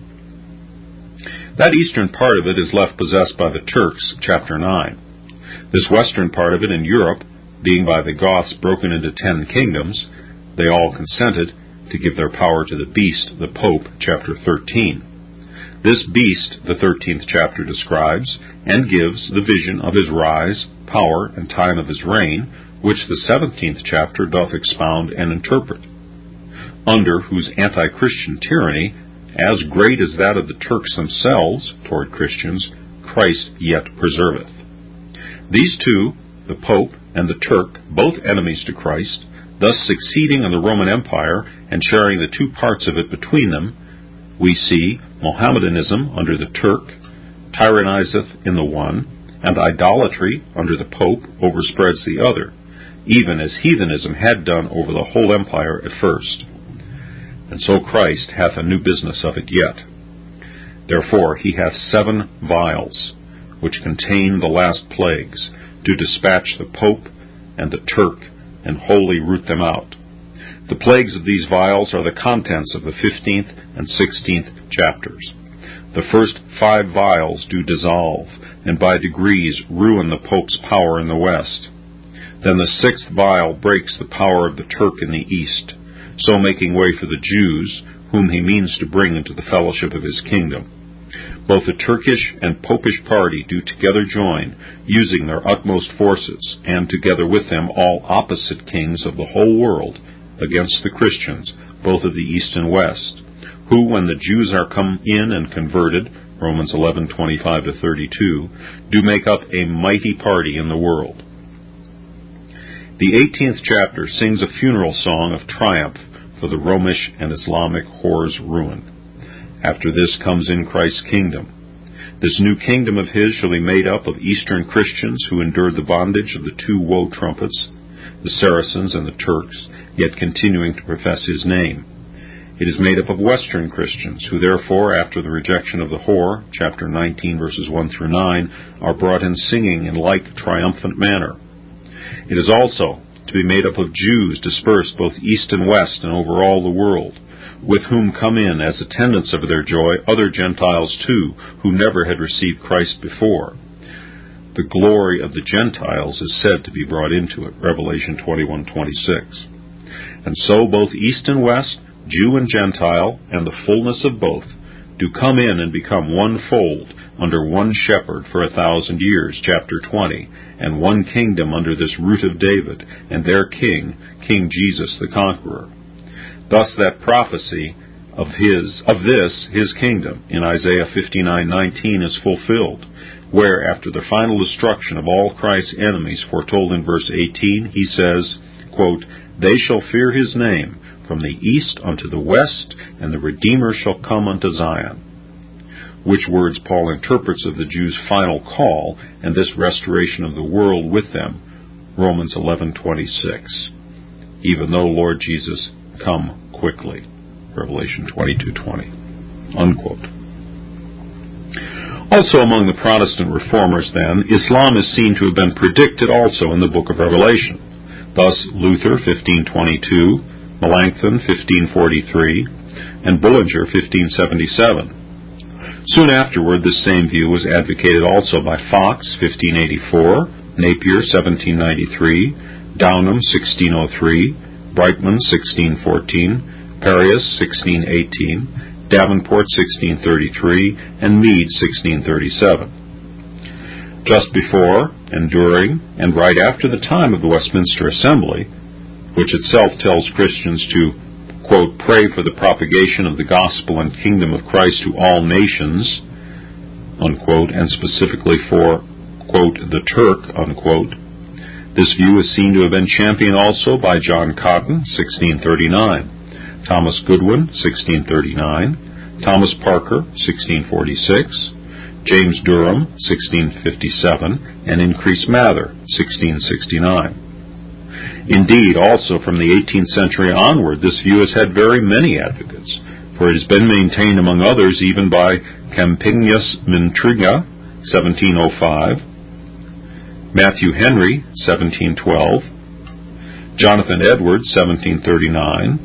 That eastern part of it is left possessed by the Turks, chapter 9. This western part of it in Europe, being by the Goths broken into 10 kingdoms, they all consented to give their power to the beast, the Pope, chapter 13. This beast, the 13th chapter describes, and gives the vision of his rise, power, and time of his reign, which the 17th chapter doth expound and interpret, under whose anti-Christian tyranny, as great as that of the Turks themselves toward Christians, Christ yet preserveth. These two, the Pope and the Turk, both enemies to Christ, thus succeeding in the Roman Empire and sharing the two parts of it between them, we see Mohammedanism under the Turk tyrannizeth in the one, and idolatry under the Pope overspreads the other, even as heathenism had done over the whole empire at first. And so Christ hath a new business of it yet. Therefore he hath 7 vials, which contain the last plagues, to dispatch the Pope and the Turk, and wholly root them out. The plagues of these vials are the contents of the 15th and 16th chapters. The first 5 vials do dissolve, and by degrees ruin the Pope's power in the west. Then the 6th vial breaks the power of the Turk in the east, so making way for the Jews, whom he means to bring into the fellowship of his kingdom. Both the Turkish and Popish party do together join, using their utmost forces, and together with them all opposite kings of the whole world, against the Christians, both of the east and west, who, when the Jews are come in and converted, Romans 11:25-32, do make up a mighty party in the world. The 18th chapter sings a funeral song of triumph for the Romish and Islamic whore's ruin. After this comes in Christ's kingdom. This new kingdom of his shall be made up of Eastern Christians who endured the bondage of the 2 woe trumpets, the Saracens and the Turks, yet continuing to profess his name. It is made up of Western Christians, who therefore, after the rejection of the whore, chapter 19, verses 1-9, are brought in singing in like triumphant manner. It is also to be made up of Jews dispersed both east and west and over all the world, with whom come in, as attendants of their joy, other Gentiles too, who never had received Christ before. The glory of the Gentiles is said to be brought into it, Revelation 21:26. And so both east and west, Jew and Gentile, and the fullness of both, do come in and become one fold under one shepherd for 1,000 years, chapter 20, and one kingdom under this root of David, and their king, King Jesus the Conqueror. Thus that prophecy of this his kingdom in Isaiah 59:19 is fulfilled, where after the final destruction of all Christ's enemies foretold in verse 18, he says, quote, "They shall fear his name from the east unto the west, and the Redeemer shall come unto Zion," which words Paul interprets of the Jews' final call and this restoration of the world with them, Romans 11:26, even though Lord Jesus come quickly, Revelation 22:20, unquote. Also among the Protestant reformers, then, Islam is seen to have been predicted also in the book of Revelation. Thus Luther, 1522, Melanchthon, 1543, and Bullinger, 1577. Soon afterward, this same view was advocated also by Fox, 1584, Napier, 1793, Downham, 1603, Brightman, 1614, Parius, 1618, Davenport, 1633, and Meade, 1637. Just before, and during, and right after the time of the Westminster Assembly, which itself tells Christians to, quote, "pray for the propagation of the gospel and kingdom of Christ to all nations," unquote, and specifically for, quote, "the Turk," unquote. This view is seen to have been championed also by John Cotton, 1639, Thomas Goodwin, 1639, Thomas Parker, 1646, James Durham, 1657, and Increase Mather, 1669. Indeed, also from the 18th century onward, this view has had very many advocates, for it has been maintained, among others, even by Campinius Mintriga, 1705, Matthew Henry, 1712, Jonathan Edwards, 1739,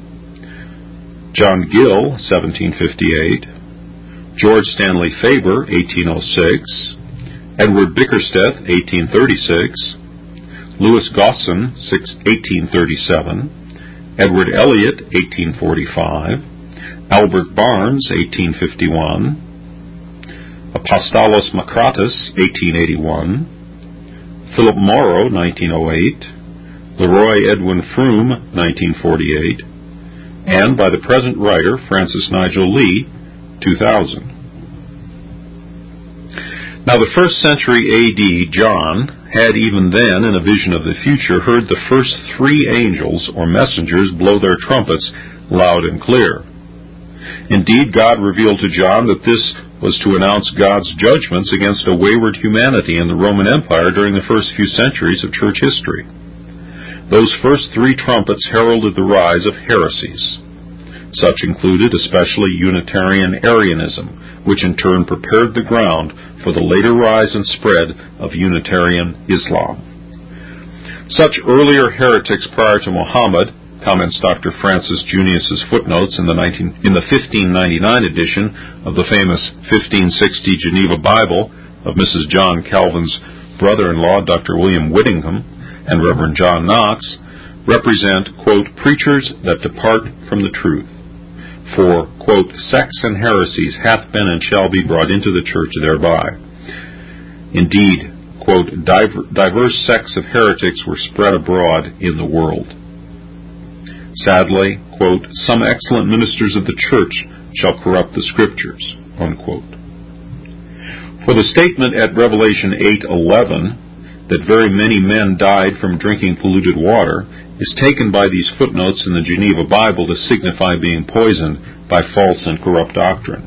John Gill, 1758, George Stanley Faber, 1806, Edward Bickersteth, 1836, Louis Gosson, 1837, Edward Elliot, 1845, Albert Barnes, 1851, Apostolos Macratus, 1881, Philip Morrow, 1908, Leroy Edwin Froome, 1948, and by the present writer, Francis Nigel Lee, 2000. Now the 1st century A.D. John had even then, in a vision of the future, heard the first 3 angels or messengers blow their trumpets loud and clear. Indeed, God revealed to John that this was to announce God's judgments against a wayward humanity in the Roman Empire during the first few centuries of church history. Those first 3 trumpets heralded the rise of heresies. Such included especially Unitarian Arianism, which in turn prepared the ground for the later rise and spread of Unitarian Islam. Such earlier heretics prior to Muhammad, comments Dr. Francis Junius's footnotes in the 1599 edition of the famous 1560 Geneva Bible of Mrs. John Calvin's brother-in-law, Dr. William Whittingham, and Reverend John Knox, represent, quote, preachers that depart from the truth. For, quote, sects and heresies hath been and shall be brought into the church thereby. Indeed, quote, diverse sects of heretics were spread abroad in the world. Sadly, quote, some excellent ministers of the church shall corrupt the scriptures, unquote. For the statement at Revelation 8:11 that very many men died from drinking polluted water is taken by these footnotes in the Geneva Bible to signify being poisoned by false and corrupt doctrine.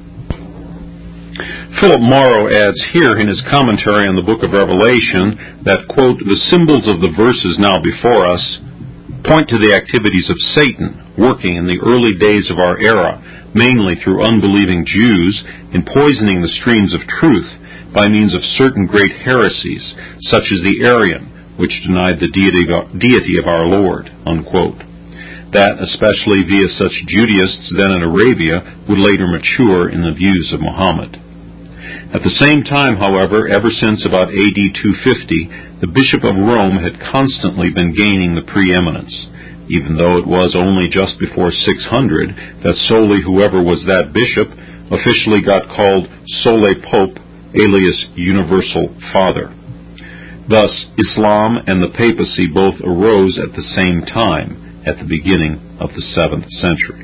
Philip Morrow adds here in his commentary on the book of Revelation that, quote, the symbols of the verses now before us point to the activities of Satan working in the early days of our era, mainly through unbelieving Jews, in poisoning the streams of truth by means of certain great heresies, such as the Arian, which denied the deity of our Lord, unquote. That, especially via such Judaists then in Arabia, would later mature in the views of Muhammad. At the same time, however, ever since about AD 250, the Bishop of Rome had constantly been gaining the preeminence, even though it was only just before 600 that solely whoever was that bishop officially got called Sole Pope, alias Universal Father. Thus, Islam and the papacy both arose at the same time, at the beginning of the 7th century.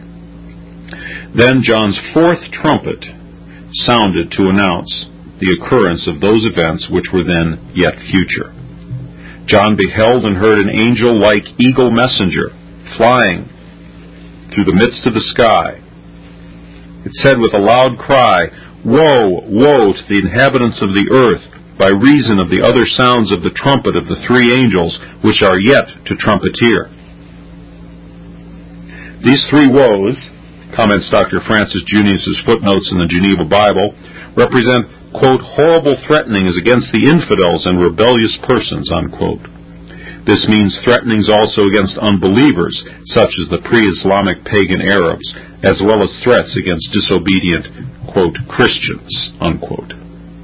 Then John's fourth trumpet sounded to announce the occurrence of those events which were then yet future. John beheld and heard an angel like eagle messenger flying through the midst of the sky. It said with a loud cry, Woe, woe to the inhabitants of the earth, by reason of the other sounds of the trumpet of the three angels which are yet to trumpeteer. These three woes, comments Dr. Francis Junius's footnotes in the Geneva Bible, represent, quote, horrible threatenings against the infidels and rebellious persons, unquote. This means threatenings also against unbelievers, such as the pre-Islamic pagan Arabs, as well as threats against disobedient, quote, Christians, unquote.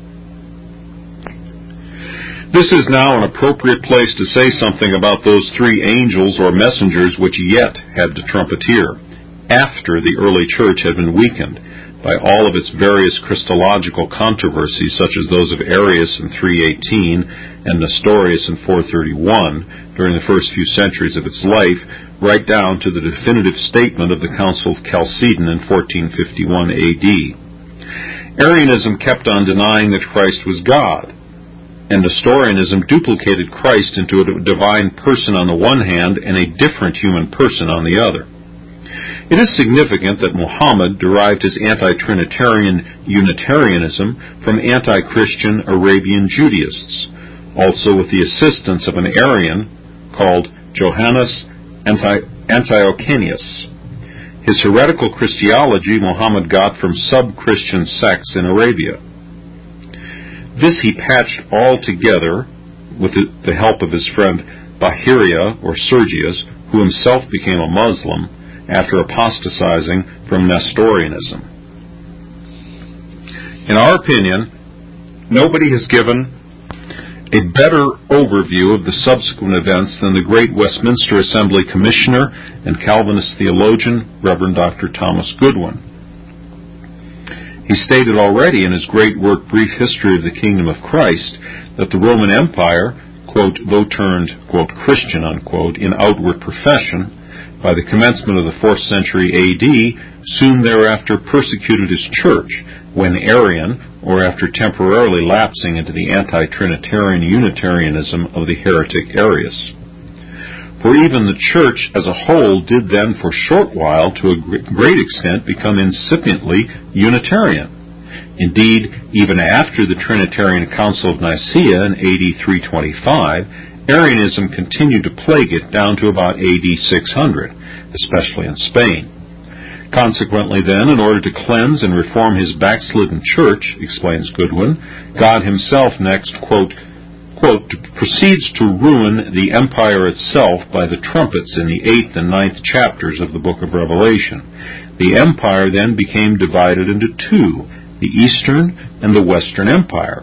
This is now an appropriate place to say something about those three angels or messengers which yet had to trumpeteer, after the early church had been weakened by all of its various Christological controversies, such as those of Arius in 318 and Nestorius in 431, during the first few centuries of its life, right down to the definitive statement of the Council of Chalcedon in 1451 AD. Arianism kept on denying that Christ was God, and Nestorianism duplicated Christ into a divine person on the one hand and a different human person on the other. It is significant that Muhammad derived his anti-Trinitarian Unitarianism from anti-Christian Arabian Judaists, also with the assistance of an Arian called Johannes Antiochenius. His heretical Christology Muhammad got from sub-Christian sects in Arabia. This he patched all together with the help of his friend Bahiria, or Sergius, who himself became a Muslim after apostatizing from Nestorianism. In our opinion, nobody has given a better overview of the subsequent events than the great Westminster Assembly Commissioner and Calvinist theologian, Reverend Dr. Thomas Goodwin. He stated already in his great work, Brief History of the Kingdom of Christ, that the Roman Empire, quote, though turned, quote, Christian, unquote, in outward profession, by the commencement of the 4th century AD, soon thereafter persecuted his church, when Arian, or after temporarily lapsing into the anti-Trinitarian Unitarianism of the heretic Arius. For even the church as a whole did then for a short while to a great extent become incipiently Unitarian. Indeed, even after the Trinitarian Council of Nicaea in AD 325, Arianism continued to plague it down to about AD 600, especially in Spain. Consequently, then, in order to cleanse and reform his backslidden church, explains Goodwin, God himself next, quote, proceeds to ruin the empire itself by the trumpets in the 8th and 9th chapters of the book of Revelation. The empire then became divided into two, the Eastern and the Western Empire.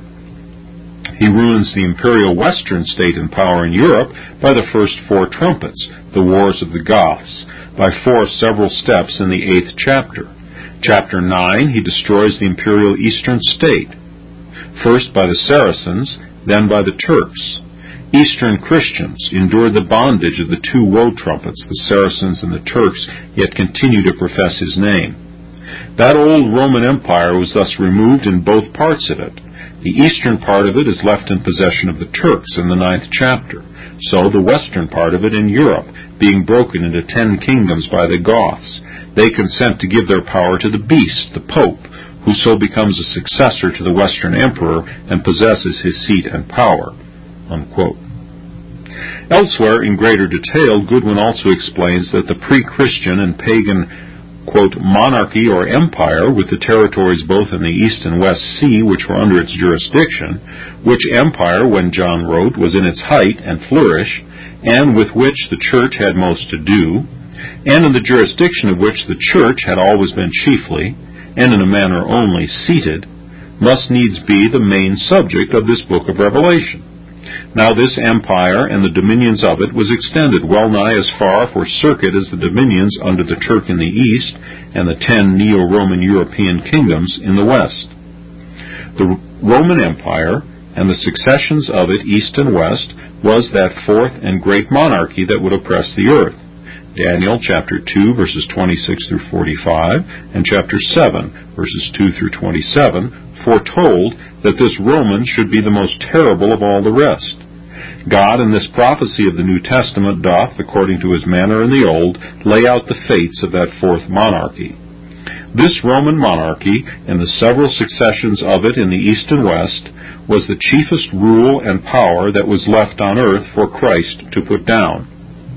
He ruins the imperial Western state and power in Europe by the first 4 trumpets, the Wars of the Goths, by 4 several steps in the 8th chapter. Chapter 9, he destroys the imperial Eastern state, first by the Saracens, then by the Turks. Eastern Christians endured the bondage of the 2 woe trumpets, the Saracens and the Turks, yet continue to profess his name. That old Roman Empire was thus removed in both parts of it. The eastern part of it is left in possession of the Turks in the 9th chapter, so the western part of it in Europe, being broken into 10 kingdoms by the Goths, they consent to give their power to the beast, the Pope, who so becomes a successor to the Western Emperor and possesses his seat and power." Unquote. Elsewhere, in greater detail, Goodwin also explains that the pre-Christian and pagan, quote, monarchy or empire, with the territories both in the East and West Sea which were under its jurisdiction, which empire, when John wrote, was in its height and flourish, and with which the Church had most to do, and in the jurisdiction of which the Church had always been chiefly, and in a manner only, seated, must needs be the main subject of this book of Revelation. Now this empire and the dominions of it was extended well nigh as far for circuit as the dominions under the Turk in the east and the 10 Neo-Roman European kingdoms in the west. The Roman Empire and the successions of it east and west was that 4th and great monarchy that would oppress the earth. Daniel chapter 2 verses 26 through 45 and chapter 7 verses 2 through 27 foretold that this Roman should be the most terrible of all the rest. God in this prophecy of the New Testament doth, according to his manner in the Old, lay out the fates of that 4th monarchy. This Roman monarchy and the several successions of it in the East and West was the chiefest rule and power that was left on earth for Christ to put down.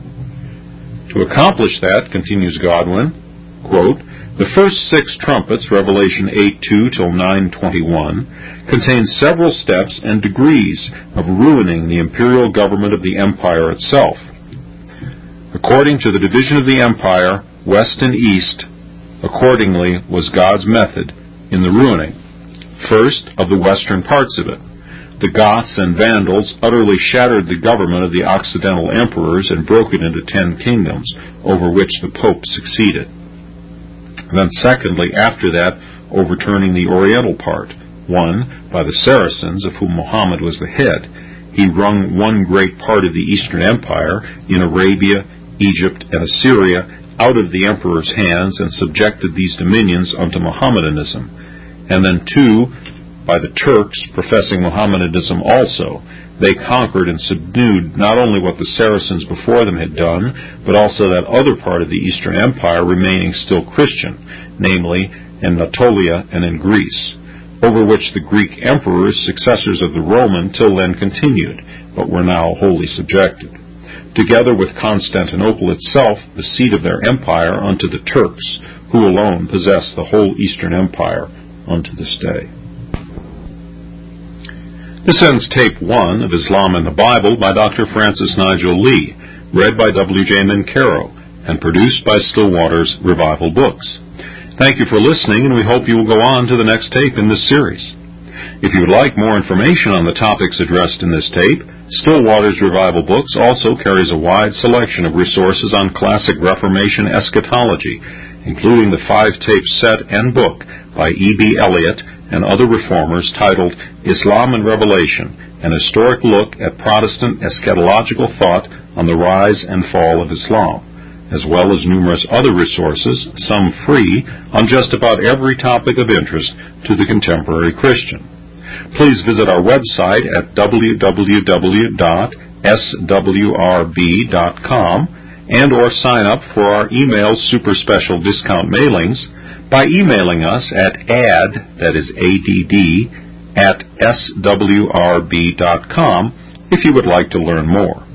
To accomplish that, continues Godwin, quote, the first 6 trumpets, Revelation 8:2 till 9:21, contain several steps and degrees of ruining the imperial government of the empire itself. According to the division of the empire, west and east, accordingly was God's method in the ruining. First, of the western parts of it. The Goths and Vandals utterly shattered the government of the Occidental emperors and broke it into 10 kingdoms, over which the Pope succeeded. Then secondly, after that, overturning the Oriental part. 1, by the Saracens, of whom Muhammad was the head. He wrung one great part of the Eastern Empire, in Arabia, Egypt, and Assyria, out of the emperor's hands, and subjected these dominions unto Mohammedanism. And then 2, by the Turks, professing Mohammedanism also. They conquered and subdued not only what the Saracens before them had done, but also that other part of the Eastern Empire remaining still Christian, namely Anatolia and in Greece, over which the Greek emperors, successors of the Roman, till then continued, but were now wholly subjected, together with Constantinople itself, the seat of their empire, unto the Turks, who alone possess the whole Eastern Empire unto this day. This ends Tape 1 of Islam and the Bible by Dr. Francis Nigel Lee, read by W.J. Mincaro, and produced by Stillwater's Revival Books. Thank you for listening, and we hope you will go on to the next tape in this series. If you would like more information on the topics addressed in this tape, Stillwater's Revival Books also carries a wide selection of resources on classic Reformation eschatology, including the 5-tape set and book by E.B. Elliott and other reformers titled Islam and Revelation, an historic look at Protestant eschatological thought on the rise and fall of Islam, as well as numerous other resources, some free, on just about every topic of interest to the contemporary Christian. Please visit our website at www.swrb.com and or sign up for our email super special discount mailings by emailing us at add, that is ADD, at swrb.com if you would like to learn more.